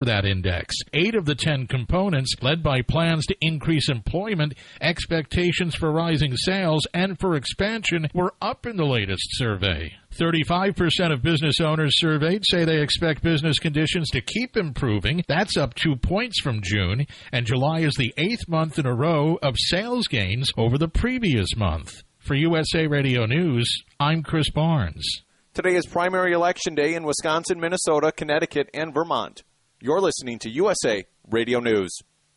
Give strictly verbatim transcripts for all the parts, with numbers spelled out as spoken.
that index. Eight of the ten components, led by plans to increase employment, expectations for rising sales, and for expansion, were up in the latest survey. thirty-five percent of business owners surveyed say they expect business conditions to keep improving. That's up two points from June, and July is the eighth month in a row of sales gains over the previous month. For U S A Radio News, I'm Chris Barnes. Today is primary election day in Wisconsin, Minnesota, Connecticut, and Vermont. You're listening to U S A Radio News.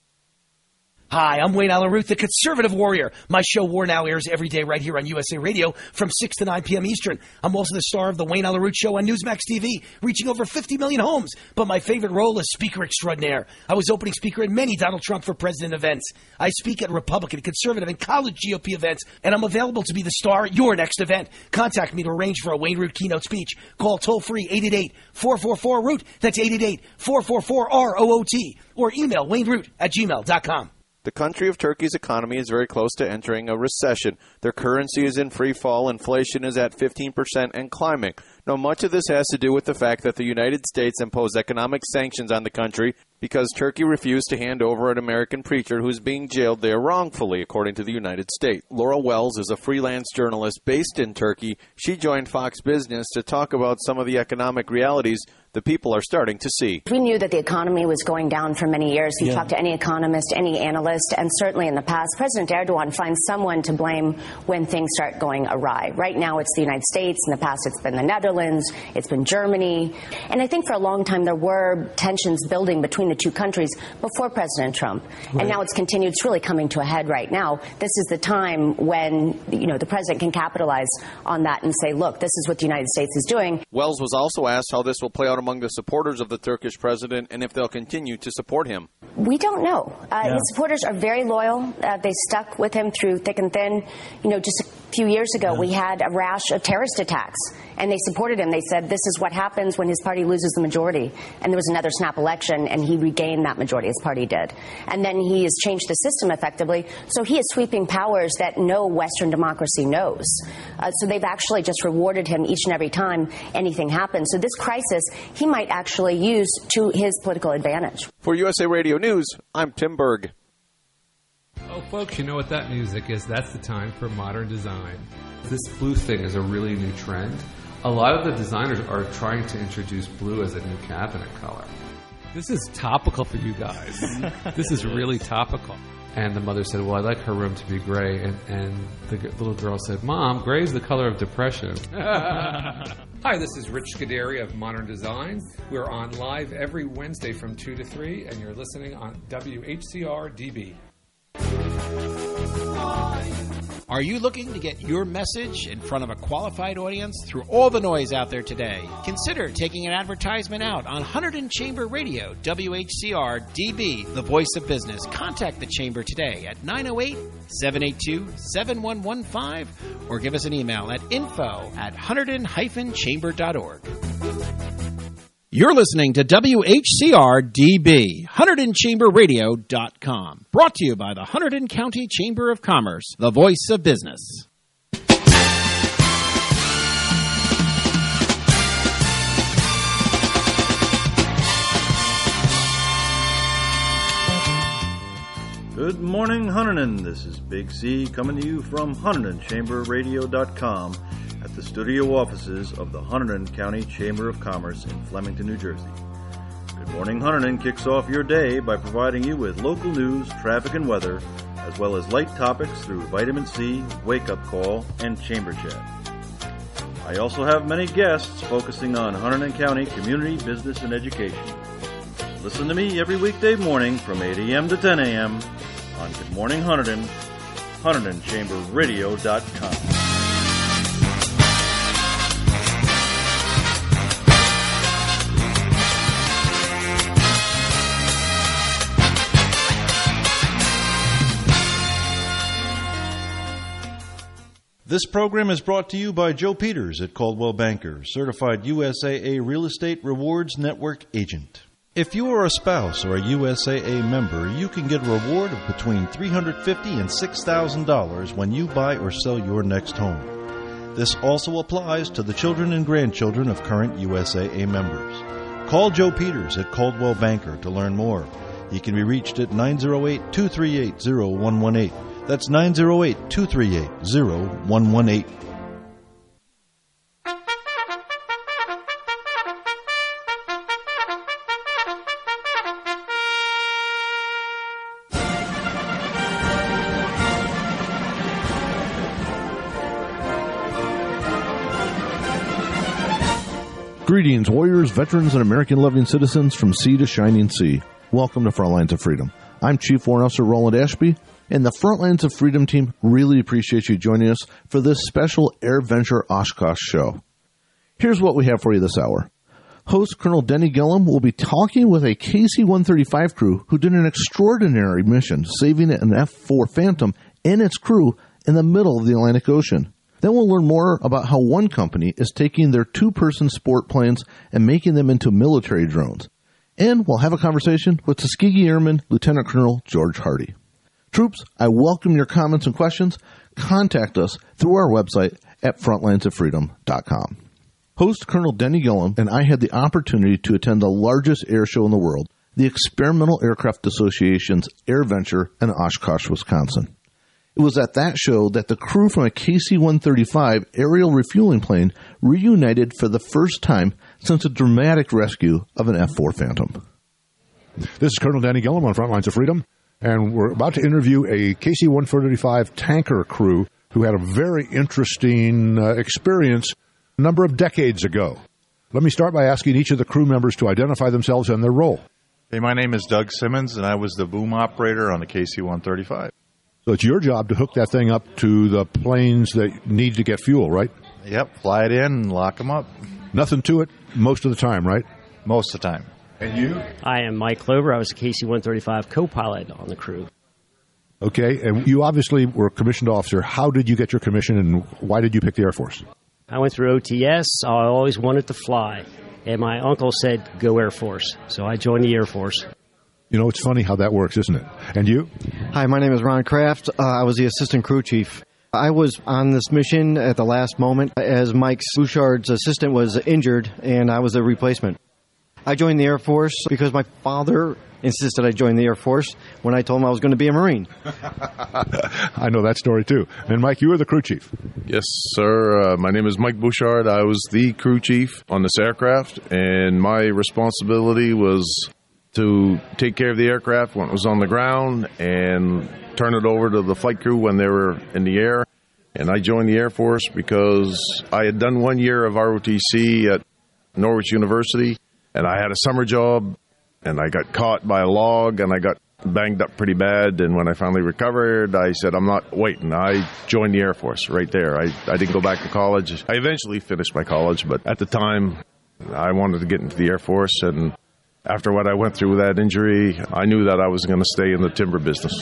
Hi, I'm Wayne Allen Root, the Conservative Warrior. My show War Now airs every day right here on U S A Radio from six to nine p.m. Eastern. I'm also the star of the Wayne Allen Root Show on Newsmax T V, reaching over fifty million homes. But my favorite role is Speaker Extraordinaire. I was opening speaker at many Donald Trump for President events. I speak at Republican, Conservative, and college G O P events, and I'm available to be the star at your next event. Contact me to arrange for a Wayne Root keynote speech. Call toll-free eight eight eight, four four four, R O O T. That's eight eight eight, four four four, R O O T. Or email wayneroot at gmail dot com. The country of Turkey's economy is very close to entering a recession. Their currency is in free fall. Inflation is at fifteen percent and climbing. Now, much of this has to do with the fact that the United States imposed economic sanctions on the country because Turkey refused to hand over an American preacher who's being jailed there wrongfully, according to the United States. Laura Wells is a freelance journalist based in Turkey. She joined Fox Business to talk about some of the economic realities the people are starting to see. We knew that the economy was going down for many years. You yeah. talk to any economist, any analyst, and certainly in the past, President Erdogan finds someone to blame when things start going awry. Right now, it's the United States. In the past, it's been the Netherlands. It's been Germany. And I think for a long time, there were tensions building between the two countries before President Trump. Right. And now it's continued. It's really coming to a head right now. This is the time when, you know, the president can capitalize on that and say, look, this is what the United States is doing. Wells was also asked how this will play out among the supporters of the Turkish president and if they'll continue to support him. We don't know. Uh, yeah. His supporters are very loyal. Uh, they stuck with him through thick and thin. You know, just a few years ago, yeah. we had a rash of terrorist attacks, and they supported him. They said this is what happens when his party loses the majority. And there was another snap election, and he regained that majority, his party did. And then he has changed the system effectively. So he is sweeping powers that no Western democracy knows. Uh, so they've actually just rewarded him each and every time anything happens. So this crisis, he might actually use to his political advantage. For U S A Radio News, I'm Tim Berg. Oh, folks, you know what that music is. That's the time for modern design. This blue thing is a really new trend. A lot of the designers are trying to introduce blue as a new cabinet color. This is topical for you guys. This is really topical. And the mother said, well, I'd like her room to be gray. And, and the g- little girl said, Mom, gray is the color of depression. Hi, this is Rich Scuderi of Modern Design. We're on live every Wednesday from two to three, and you're listening on W H C R D B. Are you looking to get your message in front of a qualified audience through all the noise out there today? Consider taking an advertisement out on Hunterdon Chamber Radio, W H C R D B, the voice of business. Contact the Chamber today at nine oh eight, seven eight two, seven one one five or give us an email at info at hunterdon dash chamber dot org. You're listening to W H C R D B, Hunterdon Chamber Radio dot com. Brought to you by the Hunterdon County Chamber of Commerce, the voice of business. Good morning, Hunterdon. This is Big C coming to you from Hunterdon Chamber Radio dot com. At the studio offices of the Hunterdon County Chamber of Commerce in Flemington, New Jersey. Good Morning Hunterdon kicks off your day by providing you with local news, traffic, and weather, as well as light topics through Vitamin C, Wake Up Call, and Chamber Chat. I also have many guests focusing on Hunterdon County community, business, and education. Listen to me every weekday morning from eight a.m. to ten a.m. on Good Morning Hunterdon, Hunterdon Chamber Radio dot com. This program is brought to you by Joe Peters at Caldwell Banker, certified U S A A Real Estate Rewards Network agent. If you are a spouse or a U S A A member, you can get a reward of between three hundred fifty dollars and six thousand dollars when you buy or sell your next home. This also applies to the children and grandchildren of current U S A A members. Call Joe Peters at Coldwell Banker to learn more. He can be reached at nine oh eight, two three eight, oh one one eight. That's nine oh eight, two three eight, oh one one eight. Greetings, warriors, veterans, and American-loving citizens from sea to shining sea. Welcome to Frontlines of Freedom. I'm Chief Warrant Officer Roland Ashby, and the Frontlines of Freedom team really appreciates you joining us for this special AirVenture Oshkosh show. Here's what we have for you this hour. Host Colonel Denny Gillum will be talking with a K C one thirty-five crew who did an extraordinary mission, saving an F four Phantom and its crew in the middle of the Atlantic Ocean. Then we'll learn more about how one company is taking their two-person sport planes and making them into military drones. And we'll have a conversation with Tuskegee Airman Lieutenant Colonel George Hardy. Troops, I welcome your comments and questions. Contact us through our website at frontlines of freedom dot com. Host Colonel Denny Gillum and I had the opportunity to attend the largest air show in the world, the Experimental Aircraft Association's AirVenture in Oshkosh, Wisconsin. It was at that show that the crew from a K C one thirty-five aerial refueling plane reunited for the first time since a dramatic rescue of an F four Phantom. This is Colonel Danny Gillum on Frontlines of Freedom, and we're about to interview a K C one thirty-five tanker crew who had a very interesting uh, experience a number of decades ago. Let me start by asking each of the crew members to identify themselves and their role. Hey, my name is Doug Simmons, and I was the boom operator on the K C one thirty-five. So it's your job to hook that thing up to the planes that need to get fuel, right? Yep, fly it in and lock them up. Nothing to it most of the time, right? Most of the time. And you? I am Mike Clover. I was a K C one thirty-five co-pilot on the crew. Okay, and you obviously were a commissioned officer. How did you get your commission, and why did you pick the Air Force? I went through O T S. I always wanted to fly, and my uncle said, go Air Force. So I joined the Air Force. You know, it's funny how that works, isn't it? And you? Hi, my name is Ron Kraft. Uh, I was the assistant crew chief. I was on this mission at the last moment as Mike Bouchard's assistant was injured, and I was a replacement. I joined the Air Force because my father insisted I join the Air Force when I told him I was going to be a Marine. I know that story, too. And, Mike, you were the crew chief. Yes, sir. Uh, my name is Mike Bouchard. I was the crew chief on this aircraft, and my responsibility was to take care of the aircraft when it was on the ground and turn it over to the flight crew when they were in the air. And I joined the Air Force because I had done one year of R O T C at Norwich University, and I had a summer job, and I got caught by a log, and I got banged up pretty bad. And when I finally recovered, I said, I'm not waiting. I joined the Air Force right there. I, I didn't go back to college. I eventually finished my college, but at the time, I wanted to get into the Air Force, and after what I went through with that injury, I knew that I was going to stay in the timber business.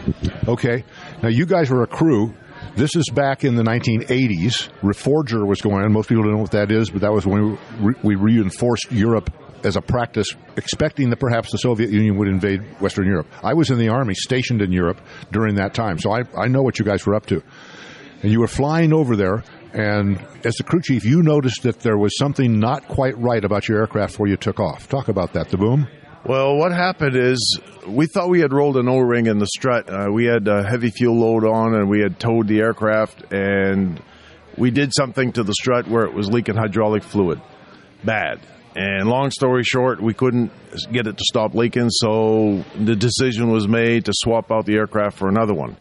Okay. Now, you guys were a crew. This is back in the nineteen eighties. Reforger was going on. Most people don't know what that is, but that was when we, we reinforced Europe as a practice, expecting that perhaps the Soviet Union would invade Western Europe. I was in the Army stationed in Europe during that time, so I, I know what you guys were up to. And you were flying over there, and as the crew chief, you noticed that there was something not quite right about your aircraft before you took off. Talk about that, the boom. Well, what happened is we thought we had rolled an O-ring in the strut. Uh, we had a heavy fuel load on, and we had towed the aircraft, and we did something to the strut where it was leaking hydraulic fluid. Bad. And long story short, we couldn't get it to stop leaking, so the decision was made to swap out the aircraft for another one.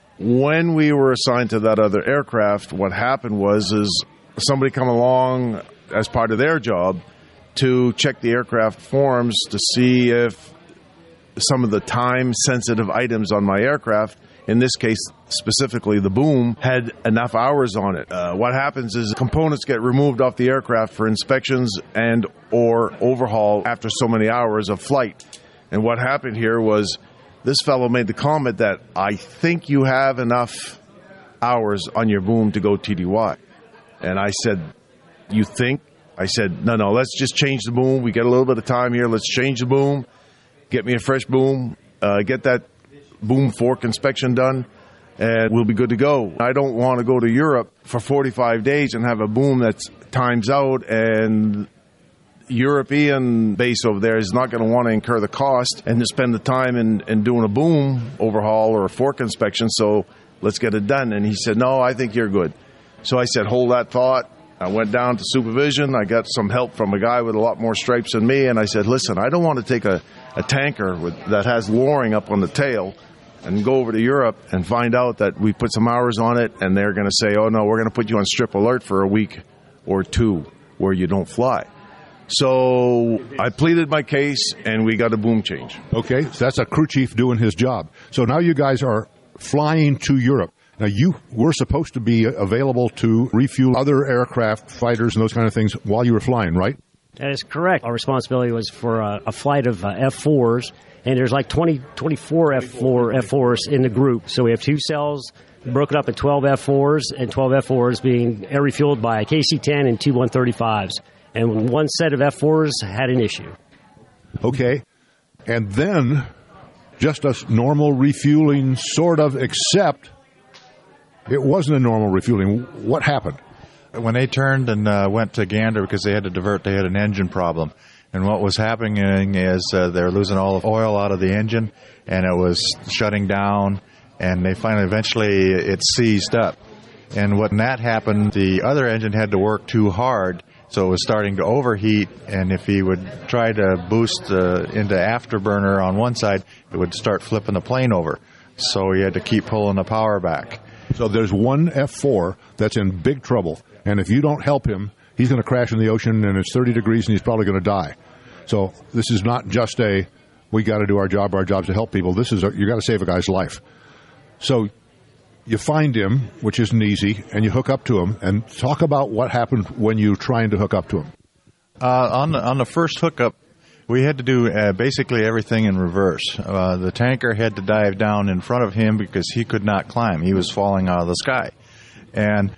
When we were assigned to that other aircraft, what happened was is somebody come along as part of their job to check the aircraft forms to see if some of the time-sensitive items on my aircraft, in this case specifically the boom, had enough hours on it. Uh, what happens is components get removed off the aircraft for inspections and or overhaul after so many hours of flight. And what happened here was this fellow made the comment that, I think you have enough hours on your boom to go T D Y. And I said, you think? I said, no, no, let's just change the boom. We got a little bit of time here. Let's change the boom. Get me a fresh boom. Uh, get that boom fork inspection done, and we'll be good to go. I don't want to go to Europe for forty-five days and have a boom that's times out and European base over there is not going to want to incur the cost and to spend the time in, in doing a boom overhaul or a fork inspection, so let's get it done. And he said, no, I think you're good. So I said, hold that thought. I went down to supervision. I got some help from a guy with a lot more stripes than me, and I said, listen, I don't want to take a, a tanker with, that has lowering up on the tail and go over to Europe and find out that we put some hours on it and they're going to say, oh, no, we're going to put you on strip alert for a week or two where you don't fly. So I pleaded my case, and we got a boom change. Okay, so that's a crew chief doing his job. So now you guys are flying to Europe. Now, you were supposed to be available to refuel other aircraft, fighters, and those kind of things while you were flying, right? That is correct. Our responsibility was for a, a flight of uh, F fours, and there's like twenty, twenty-four F four F fours in the group. So we have two cells broken up in twelve F fours, and twelve F fours being air refueled by a K C ten and two one thirty-fives. And one set of F fours had an issue. Okay. And then just a normal refueling, sort of, except it wasn't a normal refueling. What happened? When they turned and uh, went to Gander because they had to divert, they had an engine problem. And what was happening is uh, they were losing all the oil out of the engine, and it was shutting down, and they finally, eventually, it seized up. And when that happened, the other engine had to work too hard, so it was starting to overheat, and if he would try to boost uh, into afterburner on one side, it would start flipping the plane over. So he had to keep pulling the power back. So there's one F four that's in big trouble, and if you don't help him, he's going to crash in the ocean, and it's thirty degrees, and he's probably going to die. So this is not just a, we got to do our job, our job's to help people. This is, a, you got to save a guy's life. So you find him, which isn't easy, and you hook up to him, and talk about what happened when you trying to hook up to him. Uh, on the, on the first hookup, we had to do uh, basically everything in reverse. Uh, the tanker had to dive down in front of him because he could not climb. He was falling out of the sky. And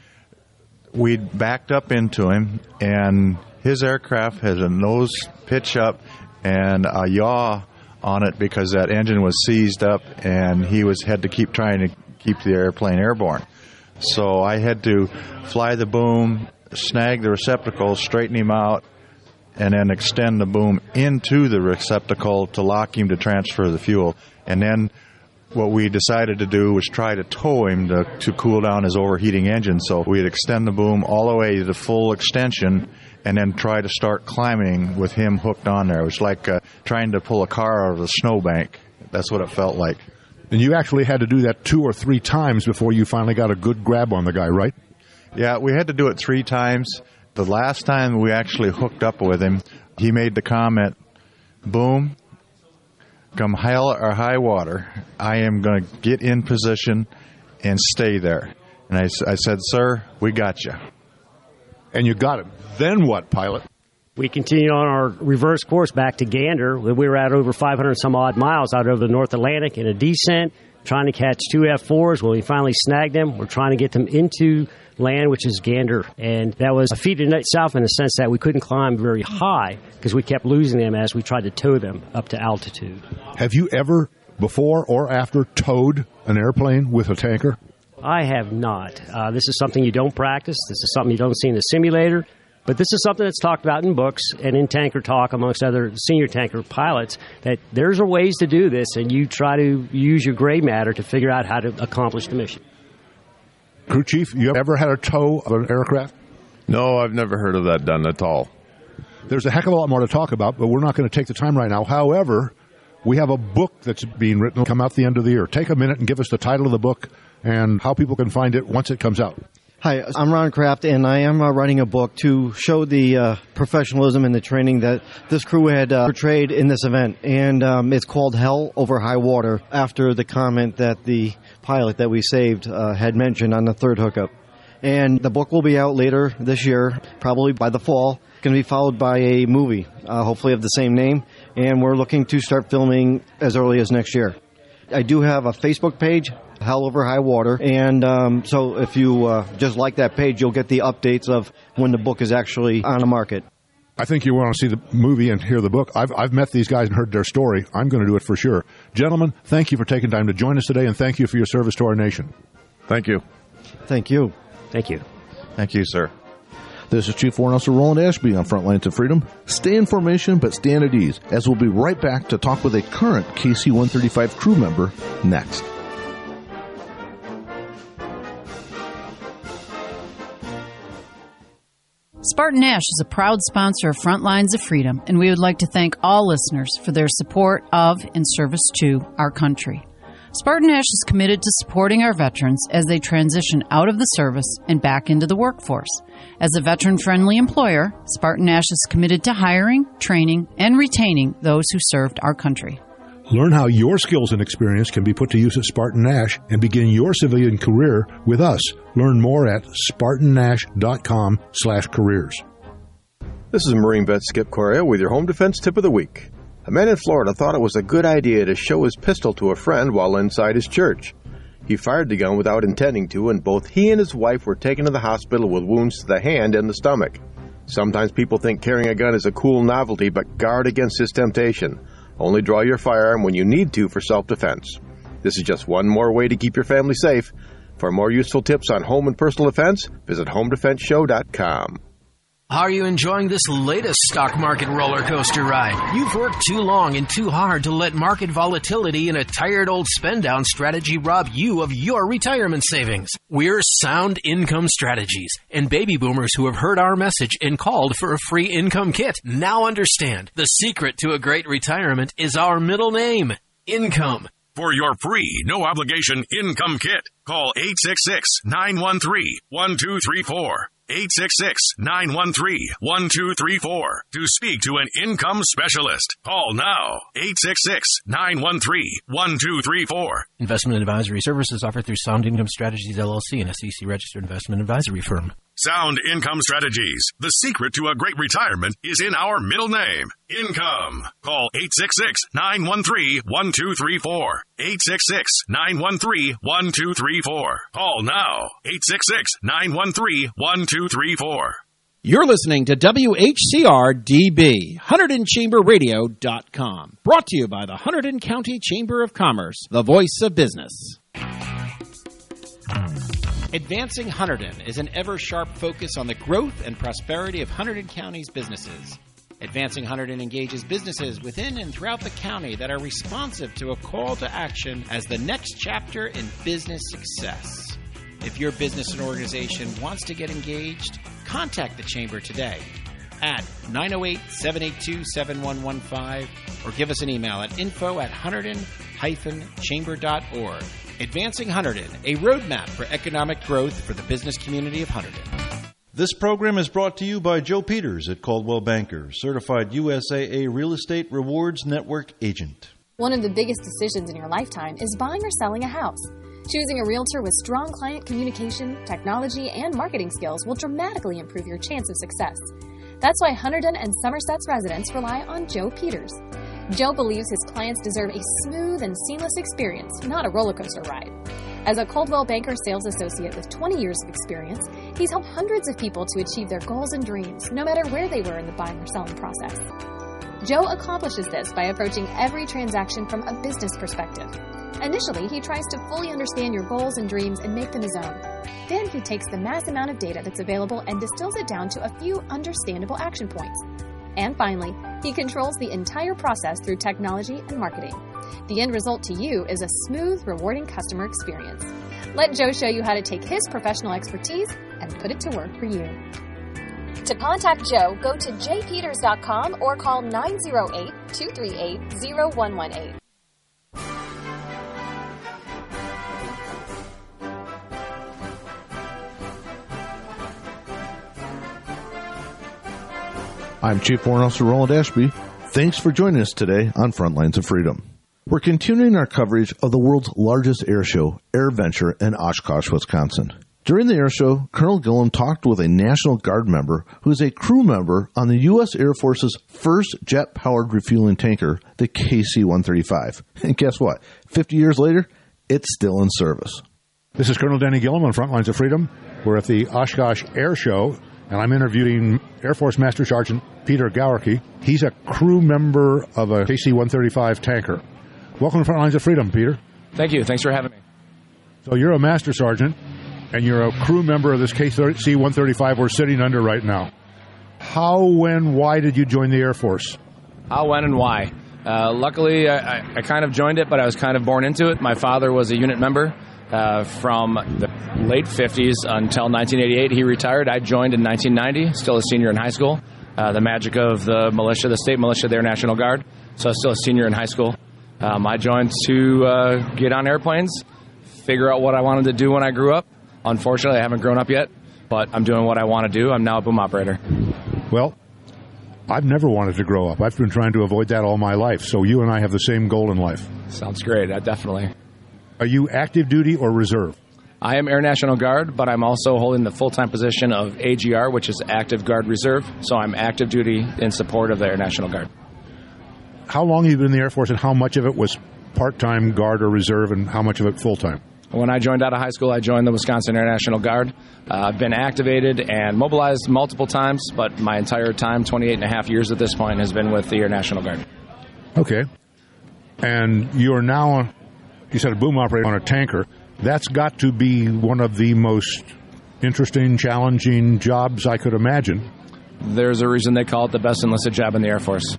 we backed up into him, and his aircraft has a nose pitch up and a yaw on it because that engine was seized up, and he was had to keep trying to keep the airplane airborne. So I had to fly the boom, snag the receptacle, straighten him out, and then extend the boom into the receptacle to lock him to transfer the fuel. And then what we decided to do was try to tow him to, to cool down his overheating engine. So we'd extend the boom all the way to the full extension and then try to start climbing with him hooked on there. It was like uh, trying to pull a car out of a snowbank. That's what it felt like. And you actually had to do that two or three times before you finally got a good grab on the guy, right? Yeah, we had to do it three times. The last time we actually hooked up with him, he made the comment, boom, come hell or high water, I am going to get in position and stay there. And I, I said, sir, we got you. And you got it. Then what, pilot? We continued on our reverse course back to Gander. We were at over five hundred some odd miles out over the North Atlantic in a descent, trying to catch two F fours. Well, we finally snagged them. We're trying to get them into land, which is Gander. And that was a feat in itself in the sense that we couldn't climb very high because we kept losing them as we tried to tow them up to altitude. Have you ever, before or after, towed an airplane with a tanker? I have not. Uh, this is something you don't practice. This is something you don't see in the simulator. But this is something that's talked about in books and in tanker talk amongst other senior tanker pilots, that there's a ways to do this, and you try to use your gray matter to figure out how to accomplish the mission. Crew chief, you ever had a tow of an aircraft? No, I've never heard of that done at all. There's a heck of a lot more to talk about, but we're not going to take the time right now. However, we have a book that's being written. It'll come out the end of the year. Take a minute and give us the title of the book and how people can find it once it comes out. Hi, I'm Ron Kraft, and I am uh, writing a book to show the uh, professionalism and the training that this crew had uh, portrayed in this event. And um, it's called Hell Over High Water, after the comment that the pilot that we saved uh, had mentioned on the third hookup. And the book will be out later this year, probably by the fall. It's going to be followed by a movie, uh, hopefully of the same name. And we're looking to start filming as early as next year. I do have a Facebook page, Hell Over High Water, and um, so if you uh, just like that page, you'll get the updates of when the book is actually on the market. I think you want to see the movie and hear the book. I've, I've met these guys and heard their story. I'm going to do it for sure. Gentlemen, thank you for taking time to join us today, and thank you for your service to our nation. Thank you. Thank you. Thank you. Thank you, sir. This is Chief Warrant Officer Roland Ashby on Frontlines of Freedom. Stay in formation, but stand at ease, as we'll be right back to talk with a current K C one thirty-five crew member next. Spartan Nash is a proud sponsor of Frontlines of Freedom, and we would like to thank all listeners for their support of and service to our country. Spartan Nash is committed to supporting our veterans as they transition out of the service and back into the workforce. As a veteran-friendly employer, Spartan Nash is committed to hiring, training, and retaining those who served our country. Learn how your skills and experience can be put to use at Spartan Nash and begin your civilian career with us. Learn more at spartan nash dot com slash careers. This is Marine Vet Skip Correa with your Home Defense Tip of the Week. A man in Florida thought it was a good idea to show his pistol to a friend while inside his church. He fired the gun without intending to, and both he and his wife were taken to the hospital with wounds to the hand and the stomach. Sometimes people think carrying a gun is a cool novelty, but guard against this temptation. Only draw your firearm when you need to for self-defense. This is just one more way to keep your family safe. For more useful tips on home and personal defense, visit home defense show dot com. Are you enjoying this latest stock market roller coaster ride? You've worked too long and too hard to let market volatility and a tired old spend-down strategy rob you of your retirement savings. We're Sound Income Strategies, and baby boomers who have heard our message and called for a free income kit now understand the secret to a great retirement is our middle name, Income. For your free, no-obligation income kit, call eight six six, nine one three, one two three four. eight six six, nine one three, one two three four to speak to an income specialist. Call now, eight six six, nine one three, one two three four. Investment advisory services offered through Sound Income Strategies, L L C, an S E C-registered investment advisory firm. Sound Income Strategies. The secret to a great retirement is in our middle name, Income. Call eight six six, nine one three, one two three four. eight six six, nine one three, one two three four. Call now, eight six six, nine one three, one two three four. You're listening to W H C R D B, Hunterdon Chamber Radio dot com. Brought to you by the Hunterdon County Chamber of Commerce, the voice of business. Advancing Hunterdon is an ever-sharp focus on the growth and prosperity of Hunterdon County's businesses. Advancing Hunterdon engages businesses within and throughout the county that are responsive to a call to action as the next chapter in business success. If your business and organization wants to get engaged, contact the Chamber today at nine oh eight, seven eight two, seven one one five or give us an email at info at hunterdon dash chamber dot org. Advancing Hunterdon, a roadmap for economic growth for the business community of Hunterdon. This program is brought to you by Joe Peters at Coldwell Banker, certified U S A A Real Estate Rewards Network agent. One of the biggest decisions in your lifetime is buying or selling a house. Choosing a realtor with strong client communication, technology, and marketing skills will dramatically improve your chance of success. That's why Hunterdon and Somerset's residents rely on Joe Peters. Joe believes his clients deserve a smooth and seamless experience, not a roller coaster ride. As a Coldwell Banker sales associate with twenty years of experience, he's helped hundreds of people to achieve their goals and dreams, no matter where they were in the buying or selling process. Joe accomplishes this by approaching every transaction from a business perspective. Initially, he tries to fully understand your goals and dreams and make them his own. Then he takes the mass amount of data that's available and distills it down to a few understandable action points. And finally, he controls the entire process through technology and marketing. The end result to you is a smooth, rewarding customer experience. Let Joe show you how to take his professional expertise and put it to work for you. To contact Joe, go to j peters dot com or call nine oh eight, two three eight, oh one one eight. I'm Chief Warrant Officer Roland Ashby. Thanks for joining us today on Frontlines of Freedom. We're continuing our coverage of the world's largest air show, AirVenture, in Oshkosh, Wisconsin. During the air show, Colonel Gillum talked with a National Guard member who is a crew member on the U S Air Force's first jet-powered refueling tanker, the K C one thirty-five. And guess what? fifty years later, it's still in service. This is Colonel Danny Gillum on Frontlines of Freedom. We're at the Oshkosh Air Show, and I'm interviewing Air Force Master Sergeant Peter Gowerke. He's a crew member of a K C one thirty-five tanker. Welcome to Frontlines of Freedom, Peter. Thank you. Thanks for having me. So you're a Master Sergeant. and you're a crew member of this K C one thirty-five we're sitting under right now. How, when, why did you join the Air Force? How, when, and why? Uh, luckily, I, I kind of joined it, but I was kind of born into it. My father was a unit member uh, from the late fifties until nineteen eighty-eight. He retired. I joined in nineteen ninety, still a senior in high school. Uh, the magic of the militia, the state militia, the Air National Guard. So I was still a senior in high school. Um, I joined to uh, get on airplanes, figure out what I wanted to do when I grew up. Unfortunately, I haven't grown up yet, but I'm doing what I want to do. I'm now a boom operator. Well, I've never wanted to grow up. I've been trying to avoid that all my life. So you and I have the same goal in life. Sounds great. Uh, definitely. Are you active duty or reserve? I am Air National Guard, but I'm also holding the full-time position of A G R, which is Active Guard Reserve. So I'm active duty in support of the Air National Guard. How long have you been in the Air Force, and how much of it was part-time Guard or Reserve, and how much of it full-time? When I joined out of high school, I joined the Wisconsin Air National Guard. Uh, I've been activated and mobilized multiple times, but my entire time, twenty-eight and a half years at this point, has been with the Air National Guard. Okay. And you are now, you said, a boom operator on a tanker. That's got to be one of the most interesting, challenging jobs I could imagine. There's a reason they call it the best enlisted job in the Air Force.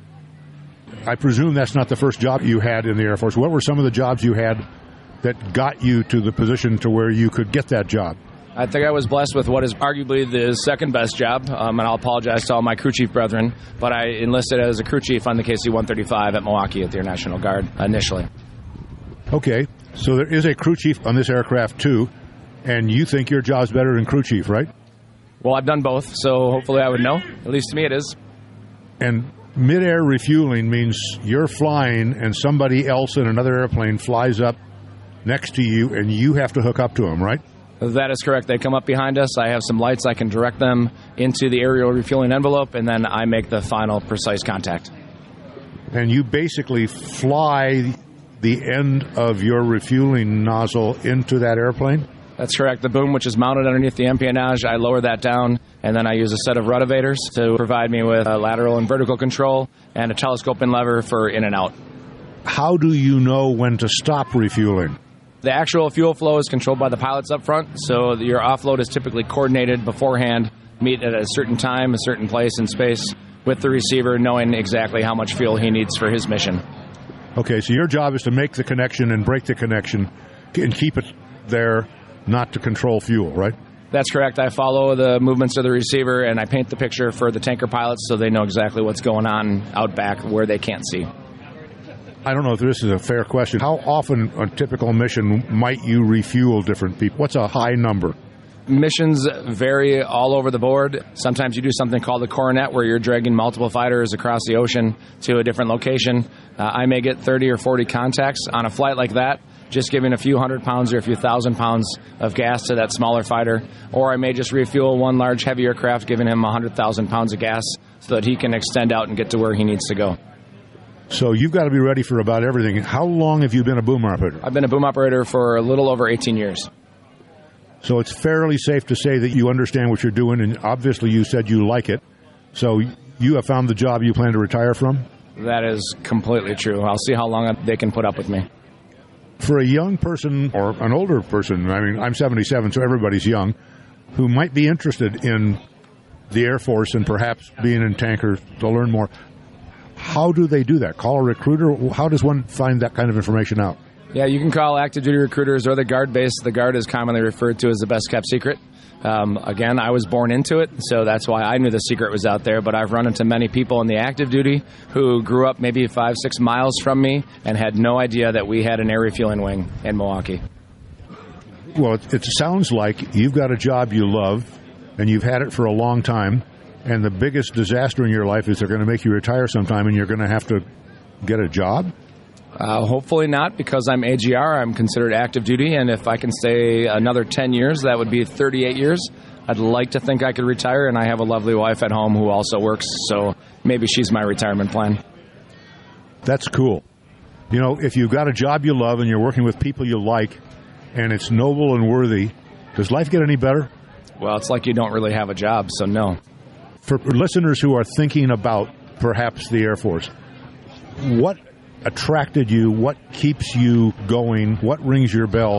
I presume that's not the first job you had in the Air Force. What were some of the jobs you had that got you to the position to where you could get that job? I think I was blessed with what is arguably the second best job, um, and I'll apologize to all my crew chief brethren, but I enlisted as a crew chief on the K C one thirty-five at Milwaukee at the Air National Guard initially. Okay, so there is a crew chief on this aircraft too, and you think your job's better than crew chief, right? Well, I've done both, so hopefully I would know. At least to me it is. And mid-air refueling means you're flying and somebody else in another airplane flies up next to you and you have to hook up to them, right? That is correct. They come up behind us. I have some lights. I can direct them into the aerial refueling envelope, and then I make the final precise contact. And you basically fly the end of your refueling nozzle into that airplane? That's correct. The boom, which is mounted underneath the empennage, I lower that down, and then I use a set of rotavators to provide me with a lateral and vertical control and a telescoping lever for in and out. How do you know when to stop refueling? The actual fuel flow is controlled by the pilots up front, so your offload is typically coordinated beforehand, meet at a certain time, a certain place and space, with the receiver knowing exactly how much fuel he needs for his mission. Okay, so your job is to make the connection and break the connection and keep it there, not to control fuel, right? That's correct. I follow the movements of the receiver, and I paint the picture for the tanker pilots so they know exactly what's going on out back where they can't see. I don't know if this is a fair question. How often on a typical mission might you refuel different people? What's a high number? Missions vary all over the board. Sometimes you do something called a coronet, where you're dragging multiple fighters across the ocean to a different location. Uh, I may get thirty or forty contacts on a flight like that, just giving a few hundred pounds or a few thousand pounds of gas to that smaller fighter. Or I may just refuel one large heavy aircraft, giving him one hundred thousand pounds of gas so that he can extend out and get to where he needs to go. So you've got to be ready for about everything. How long have you been a boom operator? I've been a boom operator for a little over eighteen years. So it's fairly safe to say that you understand what you're doing, and obviously you said you like it. So you have found the job you plan to retire from? That is completely true. I'll see how long they can put up with me. For a young person or an older person, I mean, I'm seventy-seven, so everybody's young, who might be interested in the Air Force and perhaps being in tankers to learn more, how do they do that? Call a recruiter? How does one find that kind of information out? Yeah, you can call active duty recruiters or the Guard base. The Guard is commonly referred to as the best kept secret. Um, again, I was born into it, so that's why I knew the secret was out there. But I've run into many people in the active duty who grew up maybe five, six miles from me and had no idea that we had an air refueling wing in Milwaukee. Well, it, it sounds like you've got a job you love, and you've had it for a long time, and the biggest disaster in your life is they're going to make you retire sometime, and you're going to have to get a job? Uh, hopefully not, because I'm A G R. I'm considered active duty, and if I can stay another ten years, that would be thirty-eight years. I'd like to think I could retire, and I have a lovely wife at home who also works, so maybe she's my retirement plan. That's cool. You know, if you've got a job you love and you're working with people you like, and it's noble and worthy, does life get any better? Well, it's like you don't really have a job, so no. For listeners who are thinking about perhaps the Air Force, what attracted you, what keeps you going, what rings your bell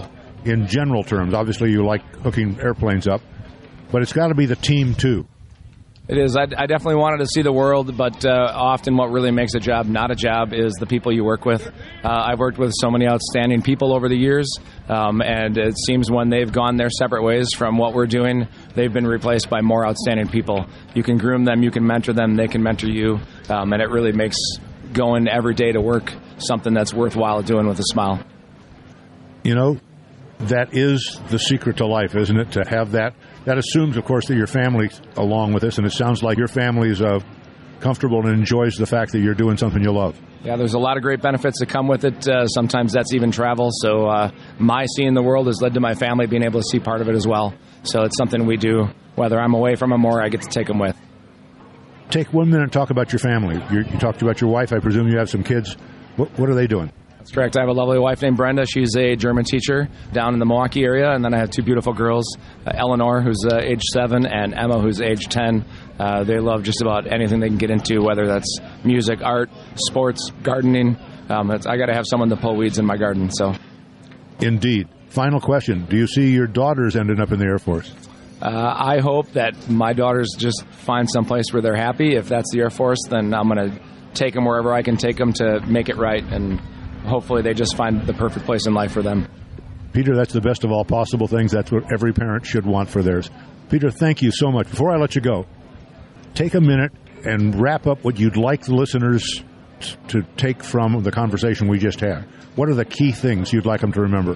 in general terms? Obviously, you like hooking airplanes up, but it's got to be the team, too. It is. I, I definitely wanted to see the world, but uh, often what really makes a job not a job is the people you work with. Uh, I've worked with so many outstanding people over the years, um, and it seems when they've gone their separate ways from what we're doing, they've been replaced by more outstanding people. You can groom them, you can mentor them, they can mentor you, um, and it really makes going every day to work something that's worthwhile doing with a smile. You know, that is the secret to life, isn't it? To have that. That assumes, of course, that your family's along with this, and it sounds like your family's uh, comfortable and enjoys the fact that you're doing something you love. Yeah, there's a lot of great benefits that come with it. Uh, sometimes that's even travel. So uh, my seeing the world has led to my family being able to see part of it as well. So it's something we do, whether I'm away from them or I get to take them with. Take one minute and talk about your family. You're, you talked about your wife. I presume you have some kids. What, what are they doing? That's correct. I have a lovely wife named Brenda. She's a German teacher down in the Milwaukee area. And then I have two beautiful girls, uh, Eleanor, who's uh, age seven, and Emma, who's age ten. Uh, they love just about anything they can get into, whether that's music, art, sports, gardening. Um, it's, I got to have someone to pull weeds in my garden. So, indeed. Final question. Do you see your daughters ending up in the Air Force? Uh, I hope that my daughters just find some place where they're happy. If that's the Air Force, then I'm going to take them wherever I can take them to make it right, and hopefully they just find the perfect place in life for them. Peter, that's the best of all possible things. That's what every parent should want for theirs. Peter, thank you so much. Before I let you go, take a minute and wrap up what you'd like the listeners to take from the conversation we just had. What are the key things you'd like them to remember?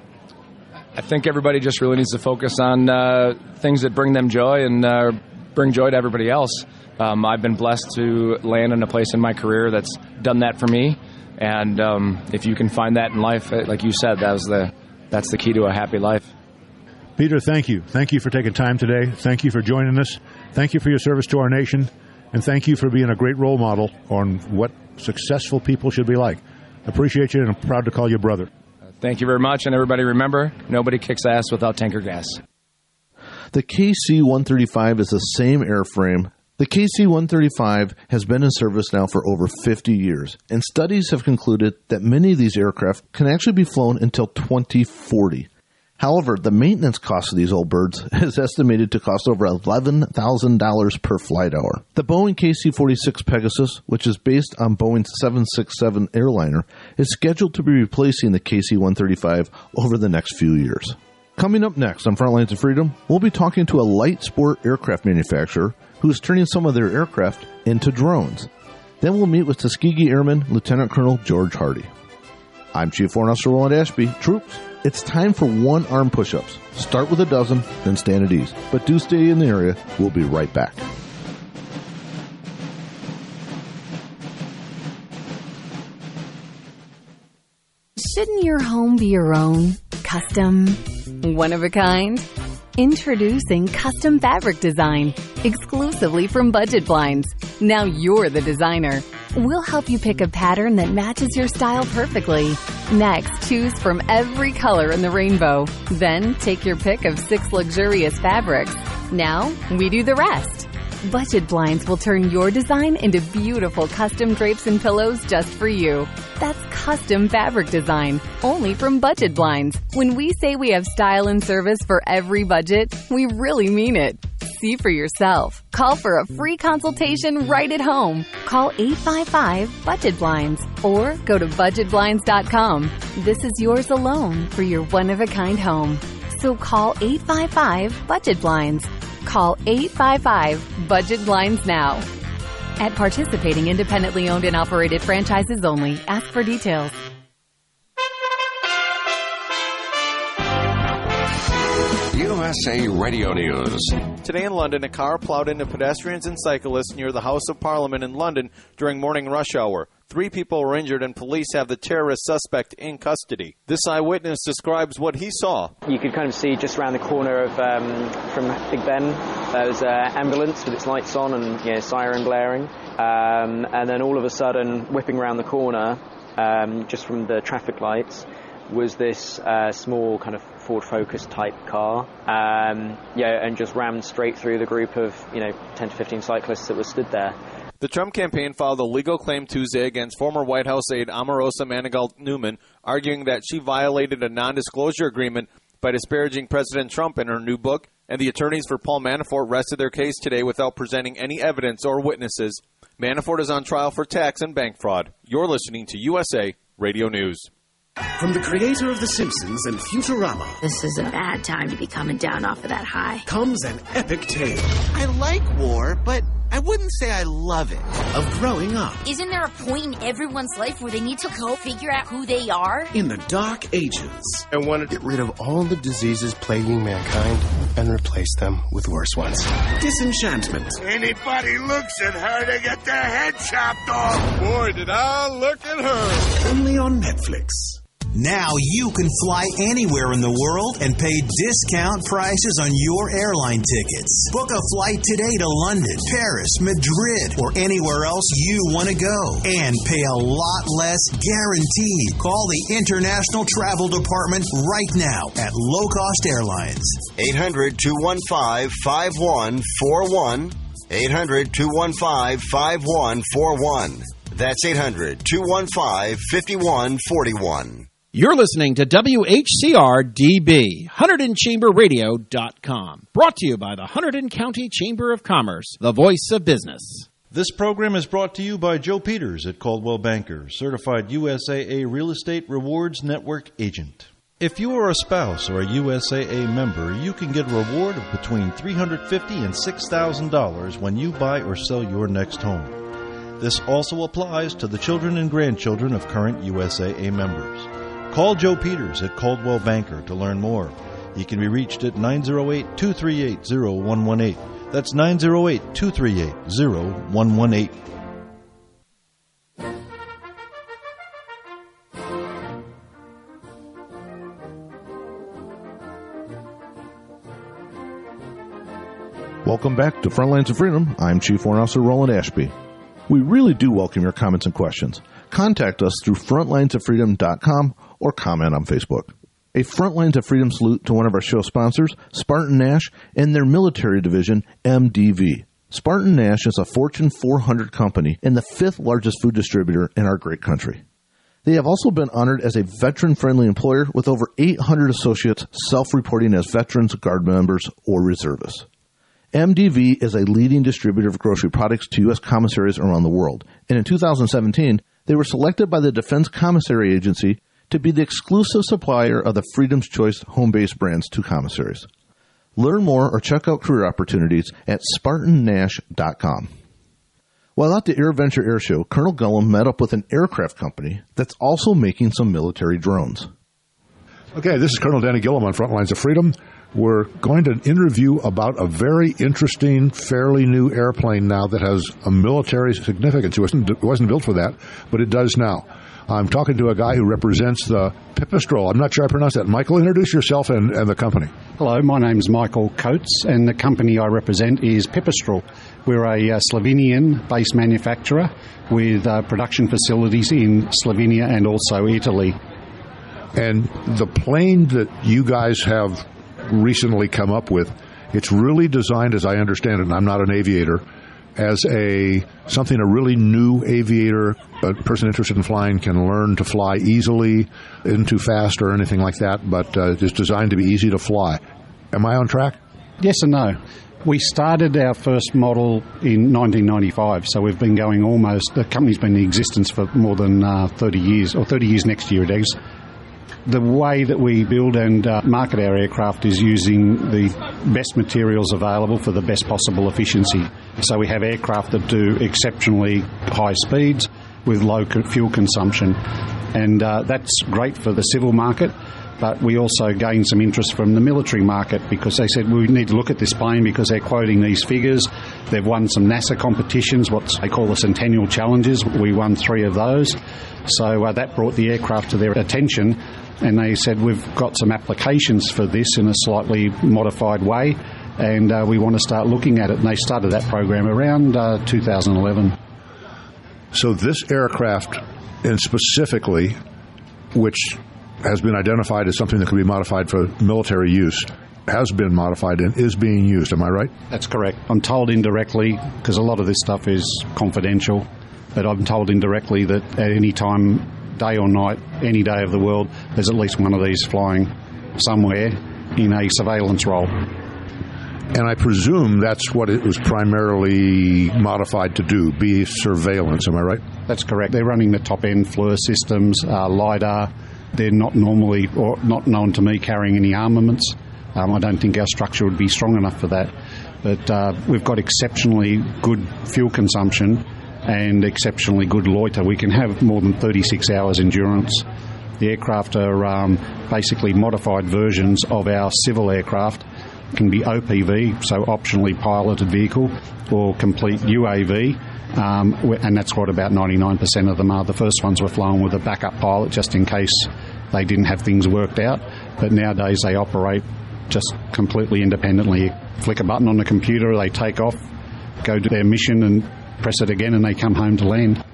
I think everybody just really needs to focus on uh, things that bring them joy and uh, bring joy to everybody else. Um, I've been blessed to land in a place in my career that's done that for me. And um, if you can find that in life, like you said, that was the that's the key to a happy life. Peter, thank you. Thank you for taking time today. Thank you for joining us. Thank you for your service to our nation. And thank you for being a great role model on what successful people should be like. Appreciate you, and I'm proud to call you brother. Thank you very much. And everybody remember, nobody kicks ass without tanker gas. The K C one thirty-five is the same airframe. The K C one thirty-five has been in service now for over fifty years, and studies have concluded that many of these aircraft can actually be flown until twenty forty. However, the maintenance cost of these old birds is estimated to cost over eleven thousand dollars per flight hour. The Boeing K C forty-six Pegasus, which is based on Boeing's seven sixty-seven airliner, is scheduled to be replacing the K C one thirty-five over the next few years. Coming up next on Frontlines of Freedom, we'll be talking to a light sport aircraft manufacturer who is turning some of their aircraft into drones. Then we'll meet with Tuskegee Airman Lieutenant Colonel George Hardy. I'm Chief Warrant Officer Roland Ashby. Troops, it's time for one-arm push-ups. Start with a dozen, then stand at ease. But do stay in the area. We'll be right back. Shouldn't your home be your own? Custom? One of a kind? Introducing Custom Fabric Design, exclusively from Budget Blinds. Now you're the designer. We'll help you pick a pattern that matches your style perfectly. Next, choose from every color in the rainbow. Then take your pick of six luxurious fabrics. Now, we do the rest. Budget Blinds will turn your design into beautiful custom drapes and pillows just for you. That's Custom Fabric Design, only from Budget Blinds. When we say we have style and service for every budget, we really mean it. See for yourself. Call for a free consultation right at home. Call eight five five, budget blinds or go to budget blinds dot com. This is yours alone for your one-of-a-kind home. So call eight five five, budget blinds. Call eight five five, budget blinds now. At participating independently owned and operated franchises only. Ask for details. U S A Radio News. Today in London, a car plowed into pedestrians and cyclists near the House of Parliament in London during morning rush hour. Three people were injured, and police have the terrorist suspect in custody. This eyewitness describes what he saw. You could kind of see just around the corner of um, from Big Ben, there was an ambulance with its lights on and, you know, siren blaring. Um, and then all of a sudden, whipping around the corner, um, just from the traffic lights, was this uh, small kind of Ford Focus type car, um, yeah, and just rammed straight through the group of, you know, ten to fifteen cyclists that were stood there. The Trump campaign filed a legal claim Tuesday against former White House aide Omarosa Manigault-Newman, arguing that she violated a non-disclosure agreement by disparaging President Trump in her new book, and the attorneys for Paul Manafort rested their case today without presenting any evidence or witnesses. Manafort is on trial for tax and bank fraud. You're listening to U S A Radio News. From the creator of The Simpsons and Futurama, this is a bad time to be coming down off of that high, comes an epic tale. I like war, but I wouldn't say I love it. Of growing up. Isn't there a point in everyone's life where they need to go figure out who they are? In the Dark Ages. I want to get rid of all the diseases plaguing mankind and replace them with worse ones. Disenchantment. Anybody looks at her to get their head chopped off. Boy, did I look at her. Only on Netflix. Now you can fly anywhere in the world and pay discount prices on your airline tickets. Book a flight today to London, Paris, Madrid, or anywhere else you want to go. And pay a lot less guaranteed. Call the International Travel Department right now at Low Cost Airlines. eight hundred, two one five, five one four one. eight hundred, two one five, five one four one. That's eight hundred, two one five, five one four one. You're listening to W H C R D B, Hunterdon Chamber Radio dot com. Brought to you by the Hunterdon County Chamber of Commerce, the voice of business. This program is brought to you by Joe Peters at Coldwell Banker, certified U S A A Real Estate Rewards Network agent. If you are a spouse or a U S A A member, you can get a reward of between three hundred fifty dollars and six thousand dollars when you buy or sell your next home. This also applies to the children and grandchildren of current U S A A members. Call Joe Peters at Coldwell Banker to learn more. He can be reached at nine oh eight, two three eight, oh one one eight. That's nine oh eight, two three eight, oh one one eight. Welcome back to Frontlines of Freedom. I'm Chief Warrant Officer Roland Ashby. We really do welcome your comments and questions. Contact us through frontlines of freedom dot com or comment on Facebook. A Frontlines of Freedom salute to one of our show sponsors, Spartan Nash, and their military division, M D V. Spartan Nash is a Fortune four hundred company and the fifth largest food distributor in our great country. They have also been honored as a veteran-friendly employer with over eight hundred associates self-reporting as veterans, Guard members, or reservists. M D V is a leading distributor of grocery products to U S commissaries around the world, and in two thousand seventeen, they were selected by the Defense Commissary Agency to be the exclusive supplier of the Freedom's Choice home-based brands to commissaries. Learn more or check out career opportunities at spartan nash dot com. While at the AirVenture Air Show, Colonel Gullum met up with an aircraft company that's also making some military drones. Okay, this is Colonel Danny Gillum on Frontlines of Freedom. We're going to interview about a very interesting, fairly new airplane now that has a military significance. It wasn't, it wasn't built for that, but it does now. I'm talking to a guy who represents the Pipistrel. I'm not sure I pronounced that. Michael, introduce yourself and, and the company. Hello, my name's Michael Coates, and the company I represent is Pipistrel. We're a uh, Slovenian-based manufacturer with uh, production facilities in Slovenia and also Italy. And the plane that you guys have recently come up with, it's really designed, as I understand it, and I'm not an aviator, as a something a really new aviator, a person interested in flying, can learn to fly easily, isn't too fast or anything like that, but uh, it's designed to be easy to fly. Am I on track? Yes and no. We started our first model in nineteen ninety-five, so we've been going almost, the company's been in existence for more than uh, thirty years, or thirty years next year it is. The way that we build and uh, market our aircraft is using the best materials available for the best possible efficiency. So we have aircraft that do exceptionally high speeds with low fuel consumption. And uh, that's great for the civil market, but we also gain some interest from the military market because they said we need to look at this plane because they're quoting these figures. They've won some NASA competitions, what they call the Centennial Challenges. We won three of those. So uh, that brought the aircraft to their attention. And they said, we've got some applications for this in a slightly modified way, and uh, we want to start looking at it. And they started that program around uh, two thousand eleven. So this aircraft, and specifically, which has been identified as something that can be modified for military use, has been modified and is being used. Am I right? That's correct. I'm told indirectly, because a lot of this stuff is confidential, but I'm told indirectly that at any time, day or night, any day of the world, there's at least one of these flying somewhere in a surveillance role. And I presume that's what it was primarily modified to do, be surveillance. Am I right? That's correct. They're running the top-end FLIR systems, uh, LiDAR. They're not normally, or not known to me, carrying any armaments. Um, I don't think our structure would be strong enough for that. But uh, we've got exceptionally good fuel consumption and exceptionally good loiter. We can have more than thirty-six hours endurance. The aircraft are um, basically modified versions of our civil aircraft. It can be O P V, so optionally piloted vehicle, or complete U A V, um, and that's what about ninety-nine percent of them are. The first ones were flown with a backup pilot just in case they didn't have things worked out, but nowadays they operate just completely independently. Flick a button on the computer, they take off, go to their mission and press it again, and they come home to land.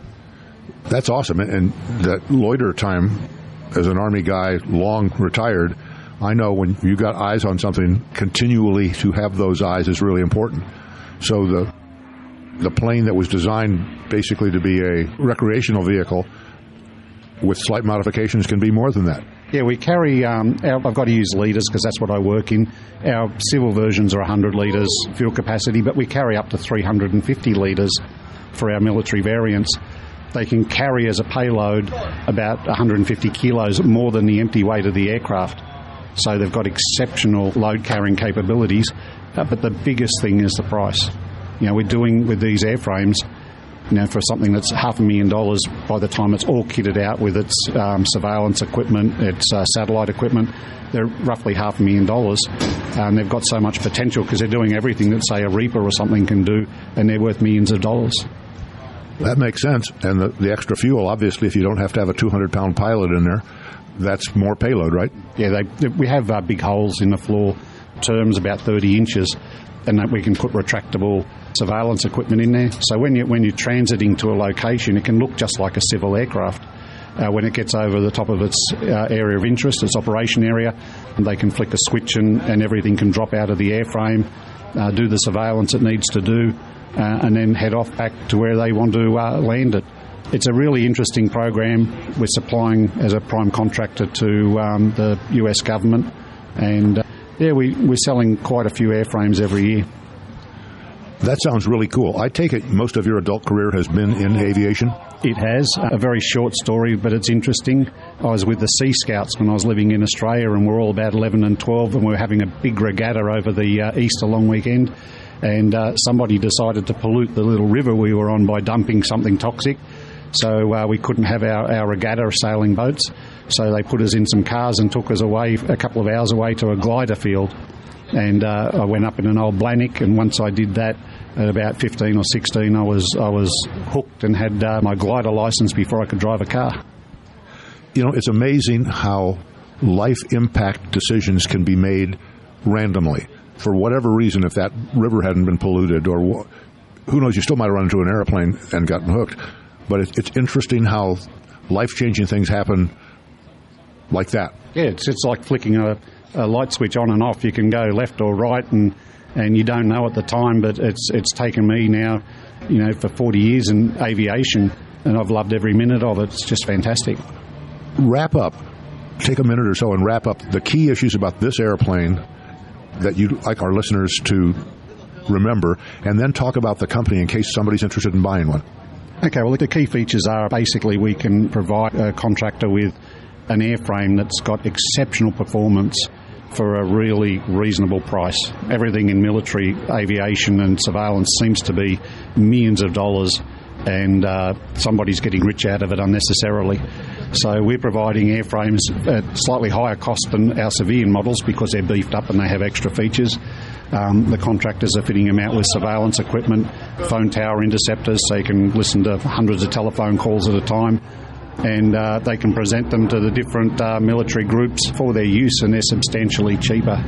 That's awesome. And that loiter time, as an Army guy, long retired, I know when you got eyes on something, continually to have those eyes is really important. So the the plane that was designed basically to be a recreational vehicle with slight modifications can be more than that. Yeah, we carry, um, our, I've got to use litres because that's what I work in. Our civil versions are one hundred litres fuel capacity, but we carry up to three hundred fifty litres for our military variants. They can carry as a payload about one hundred fifty kilos more than the empty weight of the aircraft. So they've got exceptional load carrying capabilities, uh, but the biggest thing is the price. You know, we're doing with these airframes, you know, for something that's half a million dollars by the time it's all kitted out with its um, surveillance equipment, its uh, satellite equipment, they're roughly half a million dollars. And they've got so much potential because they're doing everything that, say, a Reaper or something can do, and they're worth millions of dollars. That makes sense. And the, the extra fuel, obviously, if you don't have to have a two hundred pound pilot in there, that's more payload, right? Yeah, they, they, we have uh, big holes in the floor, terms about thirty inches, and that we can put retractable surveillance equipment in there. So when, you, when you're transiting to a location, it can look just like a civil aircraft. Uh, when it gets over the top of its uh, area of interest, its operation area, and they can flick a switch and, and everything can drop out of the airframe, uh, do the surveillance it needs to do, uh, and then head off back to where they want to uh, land it. It's a really interesting program. We're supplying as a prime contractor to um, the U S government, and uh, yeah, we, we're selling quite a few airframes every year. That sounds really cool. I take it most of your adult career has been in aviation? It has. A very short story, but it's interesting. I was with the Sea Scouts when I was living in Australia, and we're all about eleven and twelve, and we were having a big regatta over the uh, Easter long weekend, and uh, somebody decided to pollute the little river we were on by dumping something toxic. So uh, we couldn't have our, our regatta sailing boats. So they put us in some cars and took us away, a couple of hours away, to a glider field. And uh, I went up in an old Blanick, and once I did that, at about fifteen or sixteen, I was I was hooked and had uh, my glider license before I could drive a car. You know, it's amazing how life impact decisions can be made randomly. For whatever reason, if that river hadn't been polluted, or wh- who knows, you still might have run into an airplane and gotten hooked. But it, it's interesting how life-changing things happen like that. Yeah, it's, it's like flicking a, a light switch on and off. You can go left or right, and and you don't know at the time, but it's it's taken me now, you know, for forty years in aviation, and I've loved every minute of it. It's just fantastic. Wrap up. Take a minute or so and wrap up the key issues about this airplane that you'd like our listeners to remember, and then talk about the company in case somebody's interested in buying one. Okay, well, the key features are basically we can provide a contractor with an airframe that's got exceptional performance for a really reasonable price. Everything in military aviation and surveillance seems to be millions of dollars, and uh, somebody's getting rich out of it unnecessarily. So we're providing airframes at slightly higher cost than our civilian models because they're beefed up and they have extra features. Um, the contractors are fitting them out with surveillance equipment, phone tower interceptors, so you can listen to hundreds of telephone calls at a time, and uh, they can present them to the different uh, military groups for their use, and they're substantially cheaper.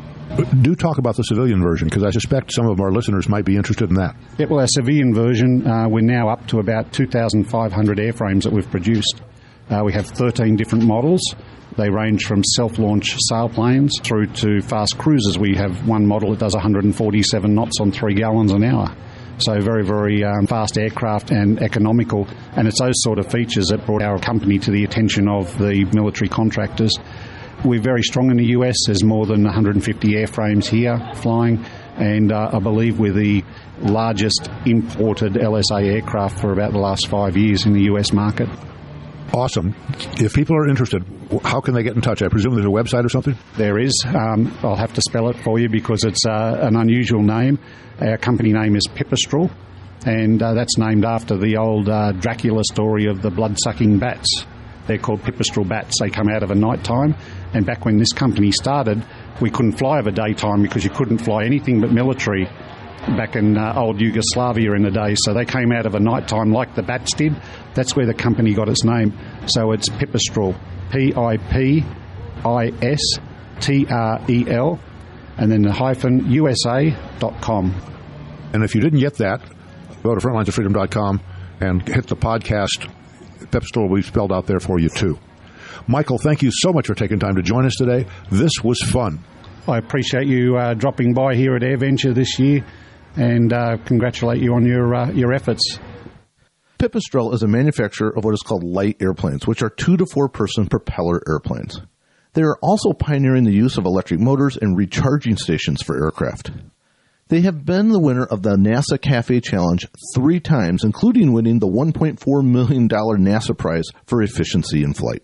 Do talk about the civilian version, because I suspect some of our listeners might be interested in that. Yeah, well, our civilian version, uh, we're now up to about two thousand five hundred airframes that we've produced. Uh, we have thirteen different models. They range from self-launch sailplanes through to fast cruisers. We have one model that does one hundred forty-seven knots on three gallons an hour. So very, very um, fast aircraft and economical. And it's those sort of features that brought our company to the attention of the military contractors. We're very strong in the U S. There's more than one hundred fifty airframes here flying. And uh, I believe we're the largest imported L S A aircraft for about the last five years in the U S market. Awesome. If people are interested, how can they get in touch? I presume there's a website or something? There is. Um, I'll have to spell it for you because it's uh, an unusual name. Our company name is Pipistrel, and uh, that's named after the old uh, Dracula story of the blood-sucking bats. They're called Pipistrel bats. They come out of a night time, and back when this company started, we couldn't fly over daytime because you couldn't fly anything but military back in uh, old Yugoslavia in the day. So they came out of a night time like the bats did. That's where the company got its name. So it's Pipistrel, P I P I S T R E L, and then the hyphen U S A dot com. And if you didn't get that, go to frontlines of freedom dot com and hit the podcast. Pipistrel will be spelled out there for you, too. Michael, thank you so much for taking time to join us today. This was fun. I appreciate you uh, dropping by here at AirVenture this year, and uh, congratulate you on your uh, your efforts. Pipistrel is a manufacturer of what is called light airplanes, which are two to four person propeller airplanes. They are also pioneering the use of electric motors and recharging stations for aircraft. They have been the winner of the NASA Cafe Challenge three times, including winning the one point four million dollars NASA prize for efficiency in flight.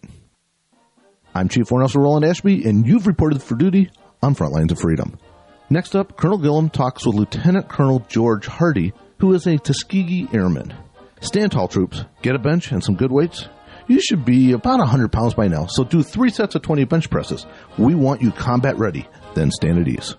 I'm Chief Warrant Officer Roland Ashby, and you've reported for duty on Frontlines of Freedom. Next up, Colonel Gillum talks with Lieutenant Colonel George Hardy, who is a Tuskegee Airman. Stand tall, troops. Get a bench and some good weights. You should be about one hundred pounds by now, so do three sets of twenty bench presses. We want you combat ready, then stand at ease.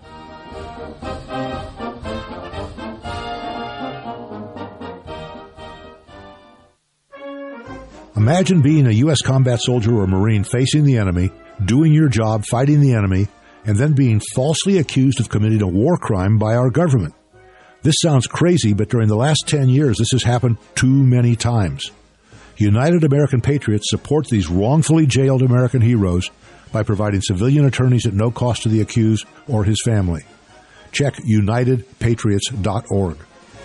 Imagine being a U S combat soldier or Marine facing the enemy, doing your job, fighting the enemy, and then being falsely accused of committing a war crime by our government. This sounds crazy, but during the last ten years, this has happened too many times. United American Patriots support these wrongfully jailed American heroes by providing civilian attorneys at no cost to the accused or his family. Check united patriots dot org.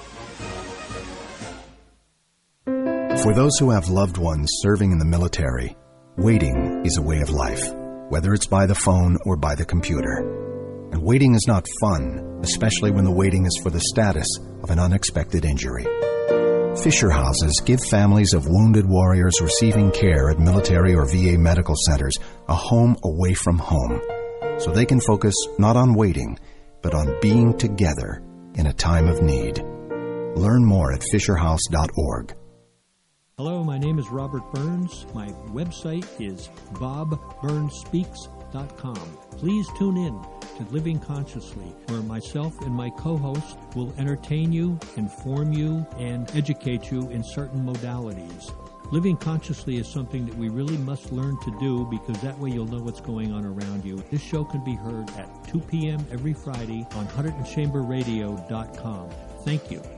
For those who have loved ones serving in the military, waiting is a way of life, whether it's by the phone or by the computer. And waiting is not fun, especially when the waiting is for the status of an unexpected injury. Fisher Houses give families of wounded warriors receiving care at military or V A medical centers a home away from home, so they can focus not on waiting, but on being together in a time of need. Learn more at fisher house dot org. Hello, my name is Robert Burns. My website is bob burns speaks dot com. Please tune in to Living Consciously, where myself and my co-host will entertain you, inform you, and educate you in certain modalities. Living consciously is something that we really must learn to do, because that way you'll know what's going on around you. This show can be heard at two p.m. every Friday on one hundred chamber radio dot com. Thank you.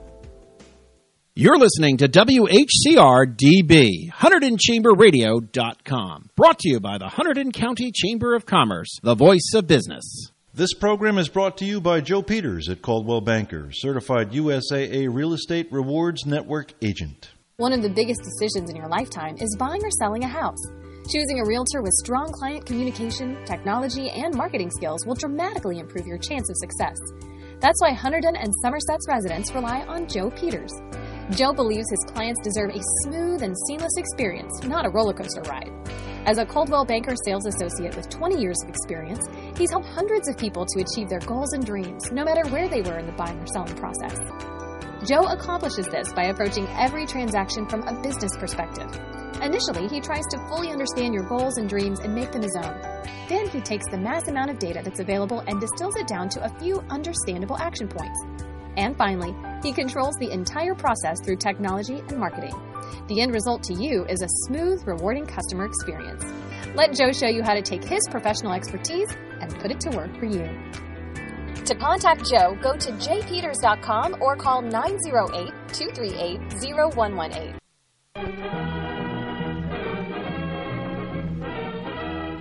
You're listening to W H C R D B, one hundred chamber radio dot com. Brought to you by the Hunterdon County Chamber of Commerce, the voice of business. This program is brought to you by Joe Peters at Coldwell Banker, certified U S A A Real Estate Rewards Network agent. One of the biggest decisions in your lifetime is buying or selling a house. Choosing a realtor with strong client communication, technology, and marketing skills will dramatically improve your chance of success. That's why Hunterdon and Somerset's residents rely on Joe Peters. Joe believes his clients deserve a smooth and seamless experience, not a roller coaster ride. As a Coldwell Banker sales associate with twenty years of experience, he's helped hundreds of people to achieve their goals and dreams, no matter where they were in the buying or selling process. Joe accomplishes this by approaching every transaction from a business perspective. Initially, he tries to fully understand your goals and dreams and make them his own. Then he takes the mass amount of data that's available and distills it down to a few understandable action points. And finally, he controls the entire process through technology and marketing. The end result to you is a smooth, rewarding customer experience. Let Joe show you how to take his professional expertise and put it to work for you. To contact Joe, go to j peters dot com or call nine oh eight, two three eight, oh one one eight.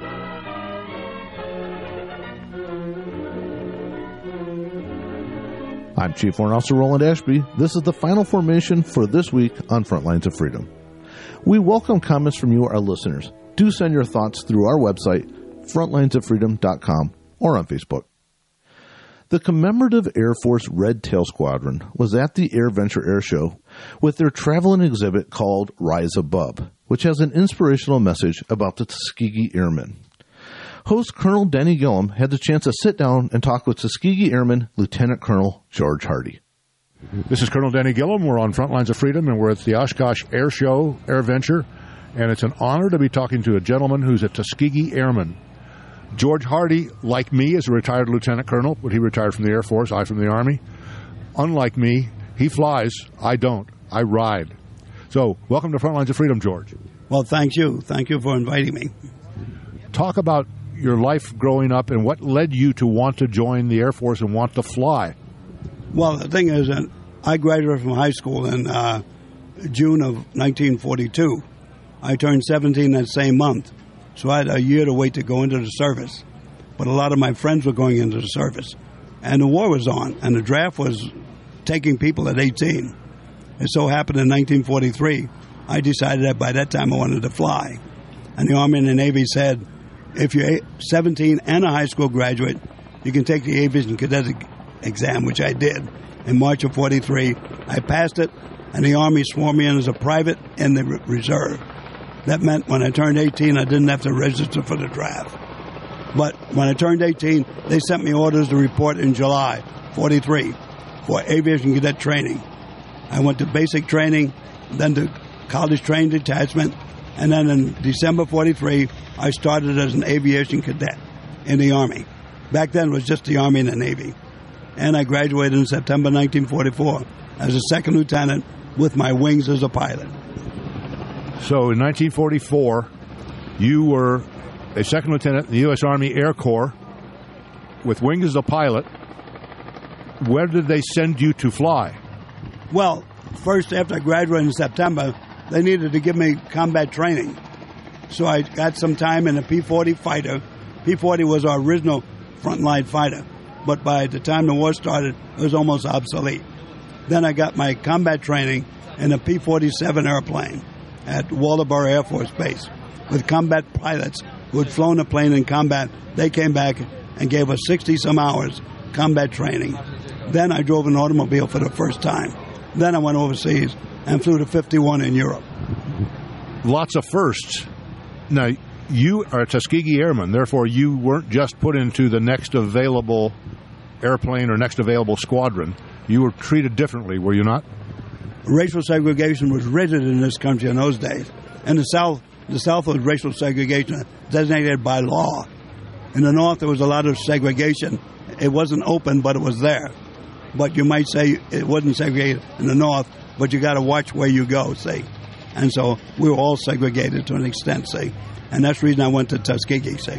I'm Chief Warrant Officer Roland Ashby. This is the final formation for this week on Frontlines of Freedom. We welcome comments from you, our listeners. Do send your thoughts through our website, frontlines of freedom dot com, or on Facebook. The Commemorative Air Force Red Tail Squadron was at the AirVenture Air Show with their traveling exhibit called Rise Above, which has an inspirational message about the Tuskegee Airmen. Host Colonel Denny Gillum had the chance to sit down and talk with Tuskegee Airman Lieutenant Colonel George Hardy. This is Colonel Denny Gillum. We're on Frontlines of Freedom, and we're at the Oshkosh Air Show, AirVenture, and it's an honor to be talking to a gentleman who's a Tuskegee Airman. George Hardy, like me, is a retired lieutenant colonel, but he retired from the Air Force, I from the Army. Unlike me, he flies. I don't. I ride. So, welcome to Frontlines of Freedom, George. Well, thank you. Thank you for inviting me. Talk about your life growing up and what led you to want to join the Air Force and want to fly. Well, the thing is that I graduated from high school in uh, June of nineteen forty-two. I turned seventeen that same month, so I had a year to wait to go into the service. But a lot of my friends were going into the service, and the war was on, and the draft was taking people at eighteen. It so happened in nineteen forty-three, I decided that by that time I wanted to fly. And the Army and the Navy said, if you're seventeen and a high school graduate, you can take the Aviation Cadet exam, which I did in March of forty-three. I passed it, and the Army swore me in as a private in the reserve. That meant when I turned eighteen, I didn't have to register for the draft. But when I turned eighteen, they sent me orders to report in July forty-three for Aviation Cadet training. I went to basic training, then to college training detachment, and then in December forty-three, I started as an aviation cadet in the Army. Back then, it was just the Army and the Navy. And I graduated in September nineteen forty-four as a second lieutenant with my wings as a pilot. So in nineteen forty-four, you were a second lieutenant in the U S Army Air Corps with wings as a pilot. Where did they send you to fly? Well, first, after I graduated in September, they needed to give me combat training. So I got some time in a P forty fighter. P forty was our original frontline fighter, but by the time the war started, it was almost obsolete. Then I got my combat training in a P forty-seven airplane at Waldoboro Air Force Base with combat pilots who had flown a plane in combat. They came back and gave us sixty-some hours combat training. Then I drove an automobile for the first time. Then I went overseas and flew to fifty-one in Europe. Lots of firsts. Now, you are a Tuskegee Airman, therefore you weren't just put into the next available airplane or next available squadron. You were treated differently, were you not? Racial segregation was rigid in this country in those days. In the South, the South was racial segregation designated by law. In the North, there was a lot of segregation. It wasn't open, but it was there. But you might say it wasn't segregated in the North, but you got to watch where you go, see. And so we were all segregated to an extent, see. And that's the reason I went to Tuskegee, see.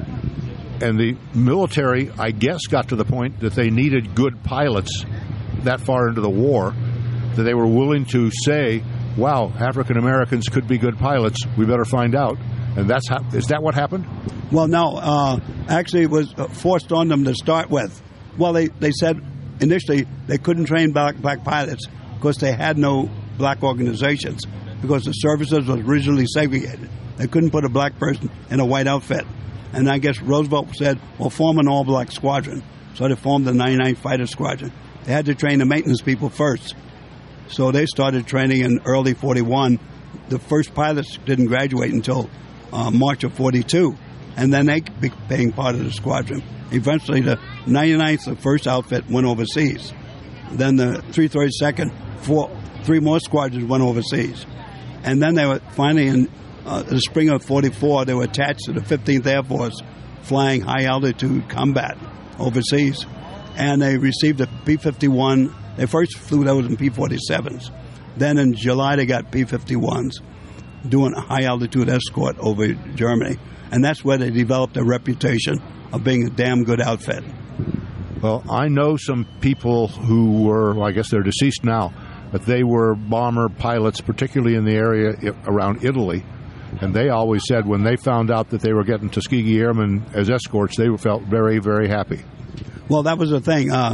And the military, I guess, got to the point that they needed good pilots that far into the war that they were willing to say, wow, African Americans could be good pilots. We better find out. And that's how, is that what happened? Well, no. Uh, actually, it was forced on them to start with. Well, they, they said initially they couldn't train black, black pilots because they had no black organizations, because the services was originally segregated. They couldn't put a black person in a white outfit. And I guess Roosevelt said, well, form an all-black squadron. So they formed the ninety-ninth Fighter Squadron. They had to train the maintenance people first. So they started training in early forty-one. The first pilots didn't graduate until uh, March of forty-two. And then they became part of the squadron. Eventually, the ninety-ninth, the first outfit, went overseas. Then the three thirty-second, four, three more squadrons went overseas. And then they were finally, in uh, the spring of forty-four, they were attached to the fifteenth Air Force, flying high-altitude combat overseas. And they received a P fifty-one. They first flew those in P forty-sevens. Then in July, they got P fifty-ones, doing a high-altitude escort over Germany. And that's where they developed a reputation of being a damn good outfit. Well, I know some people who were, well, I guess they're deceased now, but they were bomber pilots, particularly in the area around Italy. And they always said when they found out that they were getting Tuskegee Airmen as escorts, they felt very, very happy. Well, that was the thing. Uh,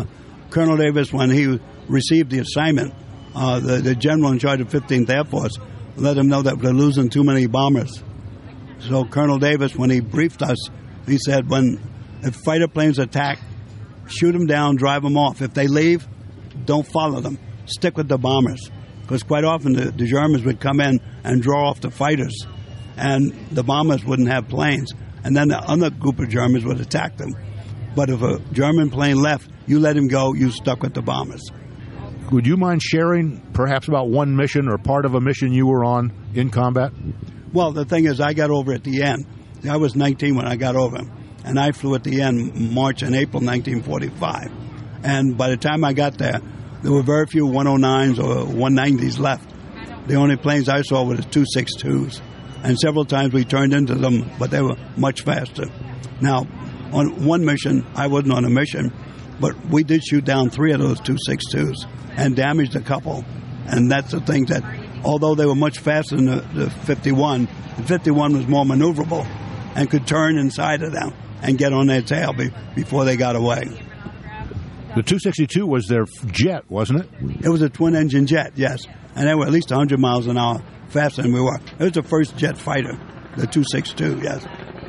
Colonel Davis, when he received the assignment, uh, the, the general in charge of fifteenth Air Force let him know that they're losing too many bombers. So Colonel Davis, when he briefed us, he said, when if fighter planes attack, shoot them down, drive them off. If they leave, don't follow them. Stick with the bombers. Because quite often the, the Germans would come in and draw off the fighters, and the bombers wouldn't have planes. And then the other group of Germans would attack them. But if a German plane left, you let him go, you stuck with the bombers. Would you mind sharing perhaps about one mission or part of a mission you were on in combat? Well, the thing is, I got over at the end. I was nineteen when I got over, and I flew at the end March and April nineteen forty-five. And by the time I got there, there were very few one oh nines or one nineties left. The only planes I saw were the two sixty-twos. And several times we turned into them, but they were much faster. Now, on one mission, I wasn't on a mission, but we did shoot down three of those two sixty-twos and damaged a couple. And that's the thing that, although they were much faster than the, the fifty-one, the fifty-one was more maneuverable and could turn inside of them and get on their tail be, before they got away. The two sixty-two was their jet, wasn't it? It was a twin-engine jet, yes. And they were at least one hundred miles an hour faster than we were. It was the first jet fighter, the two sixty-two, yes.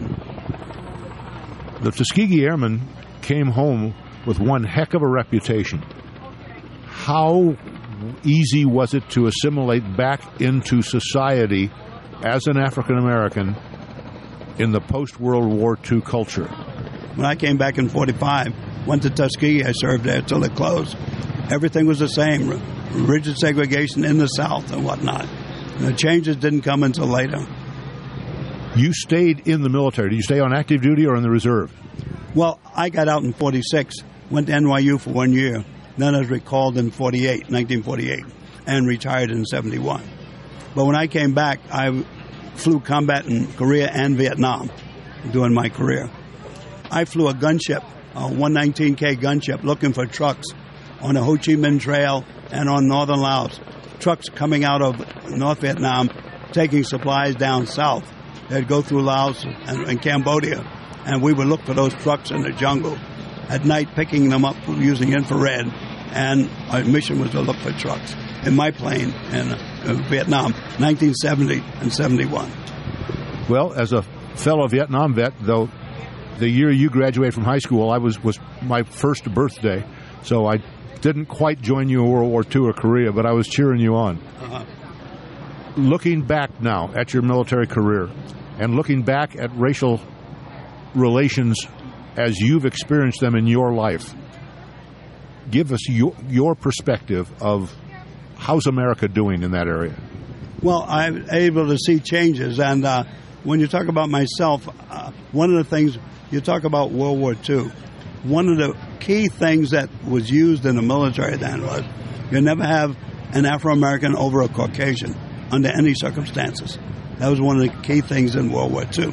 The Tuskegee Airmen came home with one heck of a reputation. How easy was it to assimilate back into society as an African American in the post-World War Two culture? When I came back in forty-five, went to Tuskegee, I served there till it closed. Everything was the same, R- rigid segregation in the South and whatnot. And the changes didn't come until later. You stayed in the military. Did you stay on active duty or in the reserve? Well, I got out in forty-six, went to N Y U for one year. Then I was recalled in forty-eight, nineteen forty-eight, and retired in seventy-one. But when I came back, I flew combat in Korea and Vietnam during my career. I flew a gunship, a one nineteen K gunship, looking for trucks on the Ho Chi Minh Trail and on northern Laos. Trucks coming out of North Vietnam, taking supplies down south. They'd go through Laos and, and Cambodia, and we would look for those trucks in the jungle at night, picking them up using infrared, and our mission was to look for trucks in my plane in uh, Vietnam, nineteen seventy and seventy-one. Well, as a fellow Vietnam vet, though, the year you graduated from high school, I was, was my first birthday, so I didn't quite join you in World War Two or Korea, but I was cheering you on. Uh-huh. Looking back now at your military career and looking back at racial relations as you've experienced them in your life, give us your, your perspective of how's America doing in that area? Well, I'm able to see changes, and uh, when you talk about myself, uh, one of the things, you talk about World War Two, one of the key things that was used in the military then was you never have an Afro-American over a Caucasian under any circumstances. That was one of the key things in World War Two.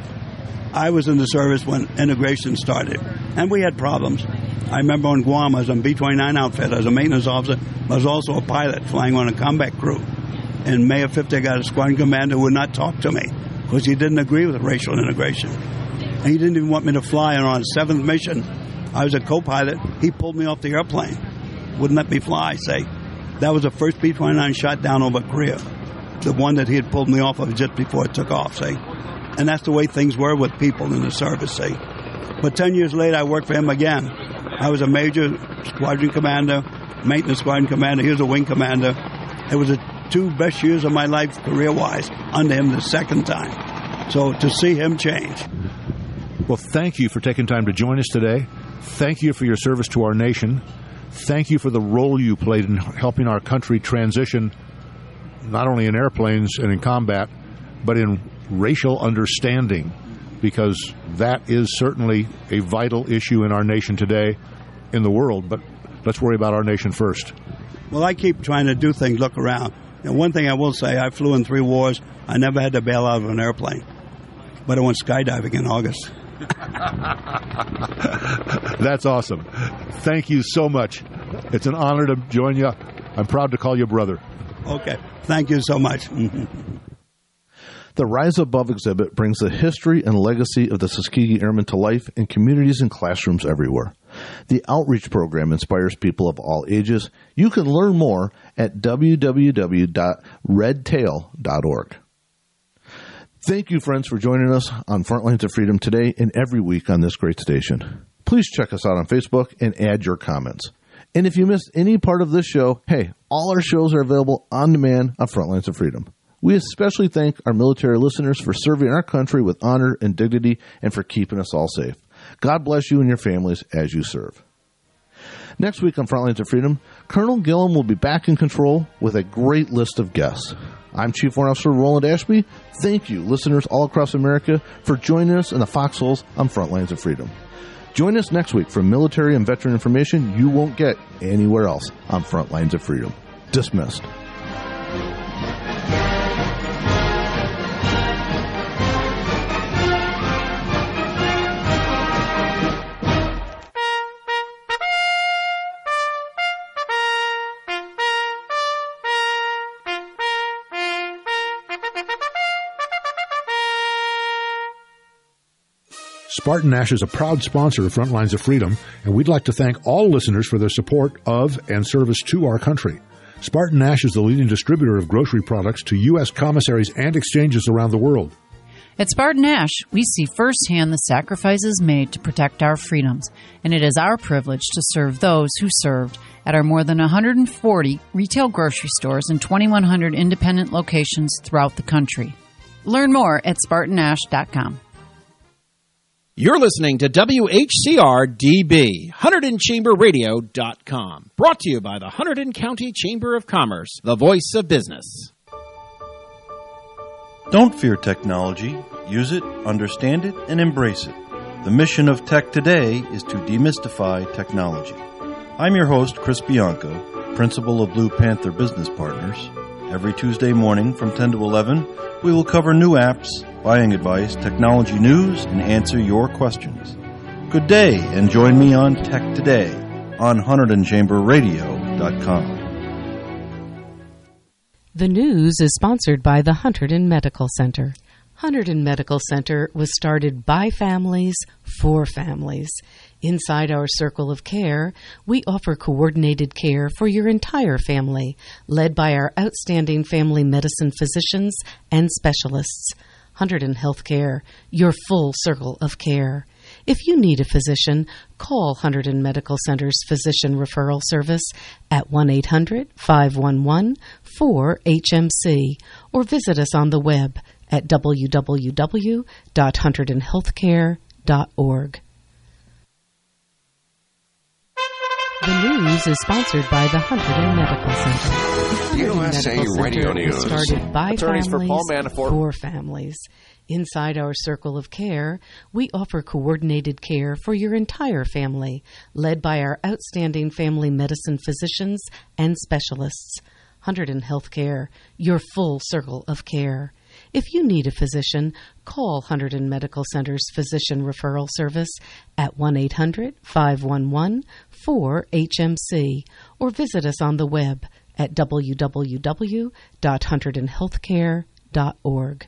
I was in the service when integration started, and we had problems. I remember on Guam, I was on B twenty-nine outfit as a maintenance officer, but I was also a pilot flying on a combat crew. In May of fifty, I got a squadron commander who would not talk to me because he didn't agree with racial integration. And he didn't even want me to fly. And on a seventh mission, I was a co-pilot. He pulled me off the airplane, wouldn't let me fly, say. That was the first B twenty-nine shot down over Korea, the one that he had pulled me off of just before it took off, say. And that's the way things were with people in the service, say. But ten years later, I worked for him again. I was a major squadron commander, maintenance squadron commander. He was a wing commander. It was the two best years of my life career-wise under him the second time. So to see him change. Well, thank you for taking time to join us today. Thank you for your service to our nation. Thank you for the role you played in helping our country transition, not only in airplanes and in combat, but in racial understanding, because that is certainly a vital issue in our nation today, in the world. But let's worry about our nation first. Well, I keep trying to do things, look around. And one thing I will say, I flew in three wars. I never had to bail out of an airplane. But I went skydiving in August. That's awesome. Thank you so much. It's an honor to join you. I'm proud to call you brother. Okay. Thank you so much. The Rise Above exhibit brings the history and legacy of the Tuskegee Airmen to life in communities and classrooms everywhere. The outreach program inspires people of all ages. You can learn more at w w w dot red tail dot org. Thank you, friends, for joining us on Frontlines of Freedom today and every week on this great station. Please check us out on Facebook and add your comments. And if you missed any part of this show, hey, all our shows are available on demand on Frontlines of Freedom. We especially thank our military listeners for serving our country with honor and dignity and for keeping us all safe. God bless you and your families as you serve. Next week on Frontlines of Freedom, Colonel Gillum will be back in control with a great list of guests. I'm Chief Warrant Officer Roland Ashby. Thank you, listeners all across America, for joining us in the foxholes on Frontlines of Freedom. Join us next week for military and veteran information you won't get anywhere else on Frontlines of Freedom. Dismissed. Spartan Nash is a proud sponsor of Frontlines of Freedom, and we'd like to thank all listeners for their support of and service to our country. Spartan Nash is the leading distributor of grocery products to U S commissaries and exchanges around the world. At Spartan Nash, we see firsthand the sacrifices made to protect our freedoms, and it is our privilege to serve those who served at our more than one hundred forty retail grocery stores and twenty-one hundred independent locations throughout the country. Learn more at spartan nash dot com. You're listening to W H C R D B, Hunterdon Chamber Radio dot com. Brought to you by the Hunterdon County Chamber of Commerce, the voice of business. Don't fear technology. Use it, understand it, and embrace it. The mission of Tech Today is to demystify technology. I'm your host, Chris Bianco, principal of Blue Panther Business Partners. Every Tuesday morning from ten to eleven, we will cover new apps, buying advice, technology news, and answer your questions. Good day, and join me on Tech Today on Hunterdon Chamber Radio dot com. The news is sponsored by the Hunterdon Medical Center. Hunterdon Medical Center was started by families for families. Inside our circle of care, we offer coordinated care for your entire family, led by our outstanding family medicine physicians and specialists. Hunterdon Healthcare, your full circle of care. If you need a physician, call Hunterdon Medical Center's Physician Referral Service at one eight hundred, five one one, four H M C or visit us on the web at w w w dot hunterdon healthcare dot org. The news is sponsored by the Hunterdon Medical Center. U S A Radio News. Was started by Attorneys families for Paul Manafort. for families. Inside our circle of care, we offer coordinated care for your entire family, led by our outstanding family medicine physicians and specialists. Hunterdon Healthcare, your full circle of care. If you need a physician, call Hunterdon Medical Center's Physician Referral Service at one eight hundred, five one one, four H M C or visit us on the web at w w w dot hunterdon healthcare dot org.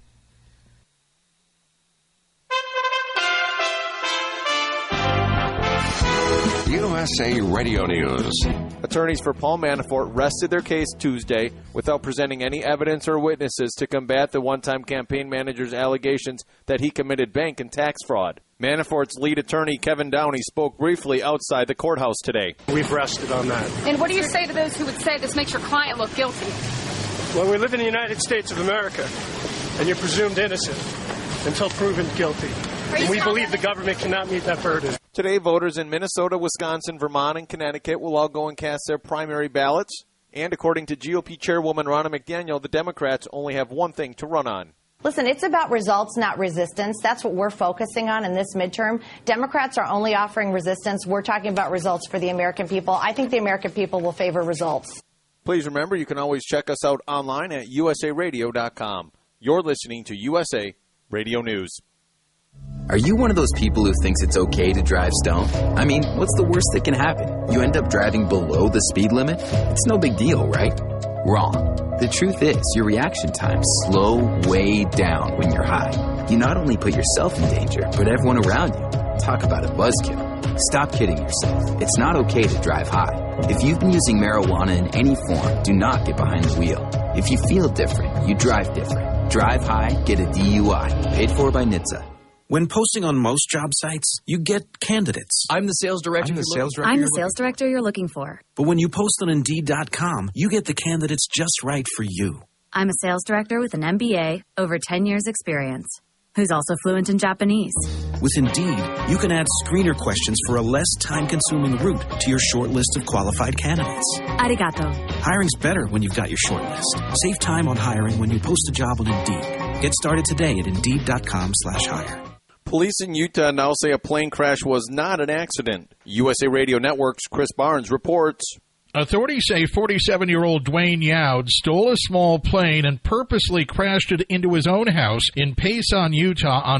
U S A Radio News. Attorneys for Paul Manafort rested their case Tuesday without presenting any evidence or witnesses to combat the one-time campaign manager's allegations that he committed bank and tax fraud. Manafort's lead attorney, Kevin Downey, spoke briefly outside the courthouse today. We've rested on that. And what do you say to those who would say this makes your client look guilty? Well, we live in the United States of America, and you're presumed innocent until proven guilty. And we believe the government cannot meet that burden. Today, voters in Minnesota, Wisconsin, Vermont, and Connecticut will all go and cast their primary ballots. And according to G O P Chairwoman Ronna McDaniel, the Democrats only have one thing to run on. Listen, it's about results, not resistance. That's what we're focusing on in this midterm. Democrats are only offering resistance. We're talking about results for the American people. I think the American people will favor results. Please remember, you can always check us out online at U S A radio dot com. You're listening to U S A Radio News. Are you one of those people who thinks it's okay to drive stoned? I mean, what's the worst that can happen? You end up driving below the speed limit? It's no big deal, right? Wrong. The truth is, your reaction times slow way down when you're high. You not only put yourself in danger, but everyone around you. Talk about a buzzkill. Stop kidding yourself. It's not okay to drive high. If you've been using marijuana in any form, do not get behind the wheel. If you feel different, you drive different. Drive high, get a D U I. Paid for by N H T S A. When posting on most job sites, you get candidates. I'm the sales director. I'm the sales director. I'm the sales director you're looking for. But when you post on Indeed dot com, you get the candidates just right for you. I'm a sales director with an M B A, over ten years experience, who's also fluent in Japanese. With Indeed, you can add screener questions for a less time-consuming route to your short list of qualified candidates. Arigato. Hiring's better when you've got your short list. Save time on hiring when you post a job on Indeed. Get started today at Indeed dot com slash hire. Police in Utah now say a plane crash was not an accident. U S A Radio Network's Chris Barnes reports. Authorities say forty-seven-year-old Dwayne Youd stole a small plane and purposely crashed it into his own house in Payson, Utah on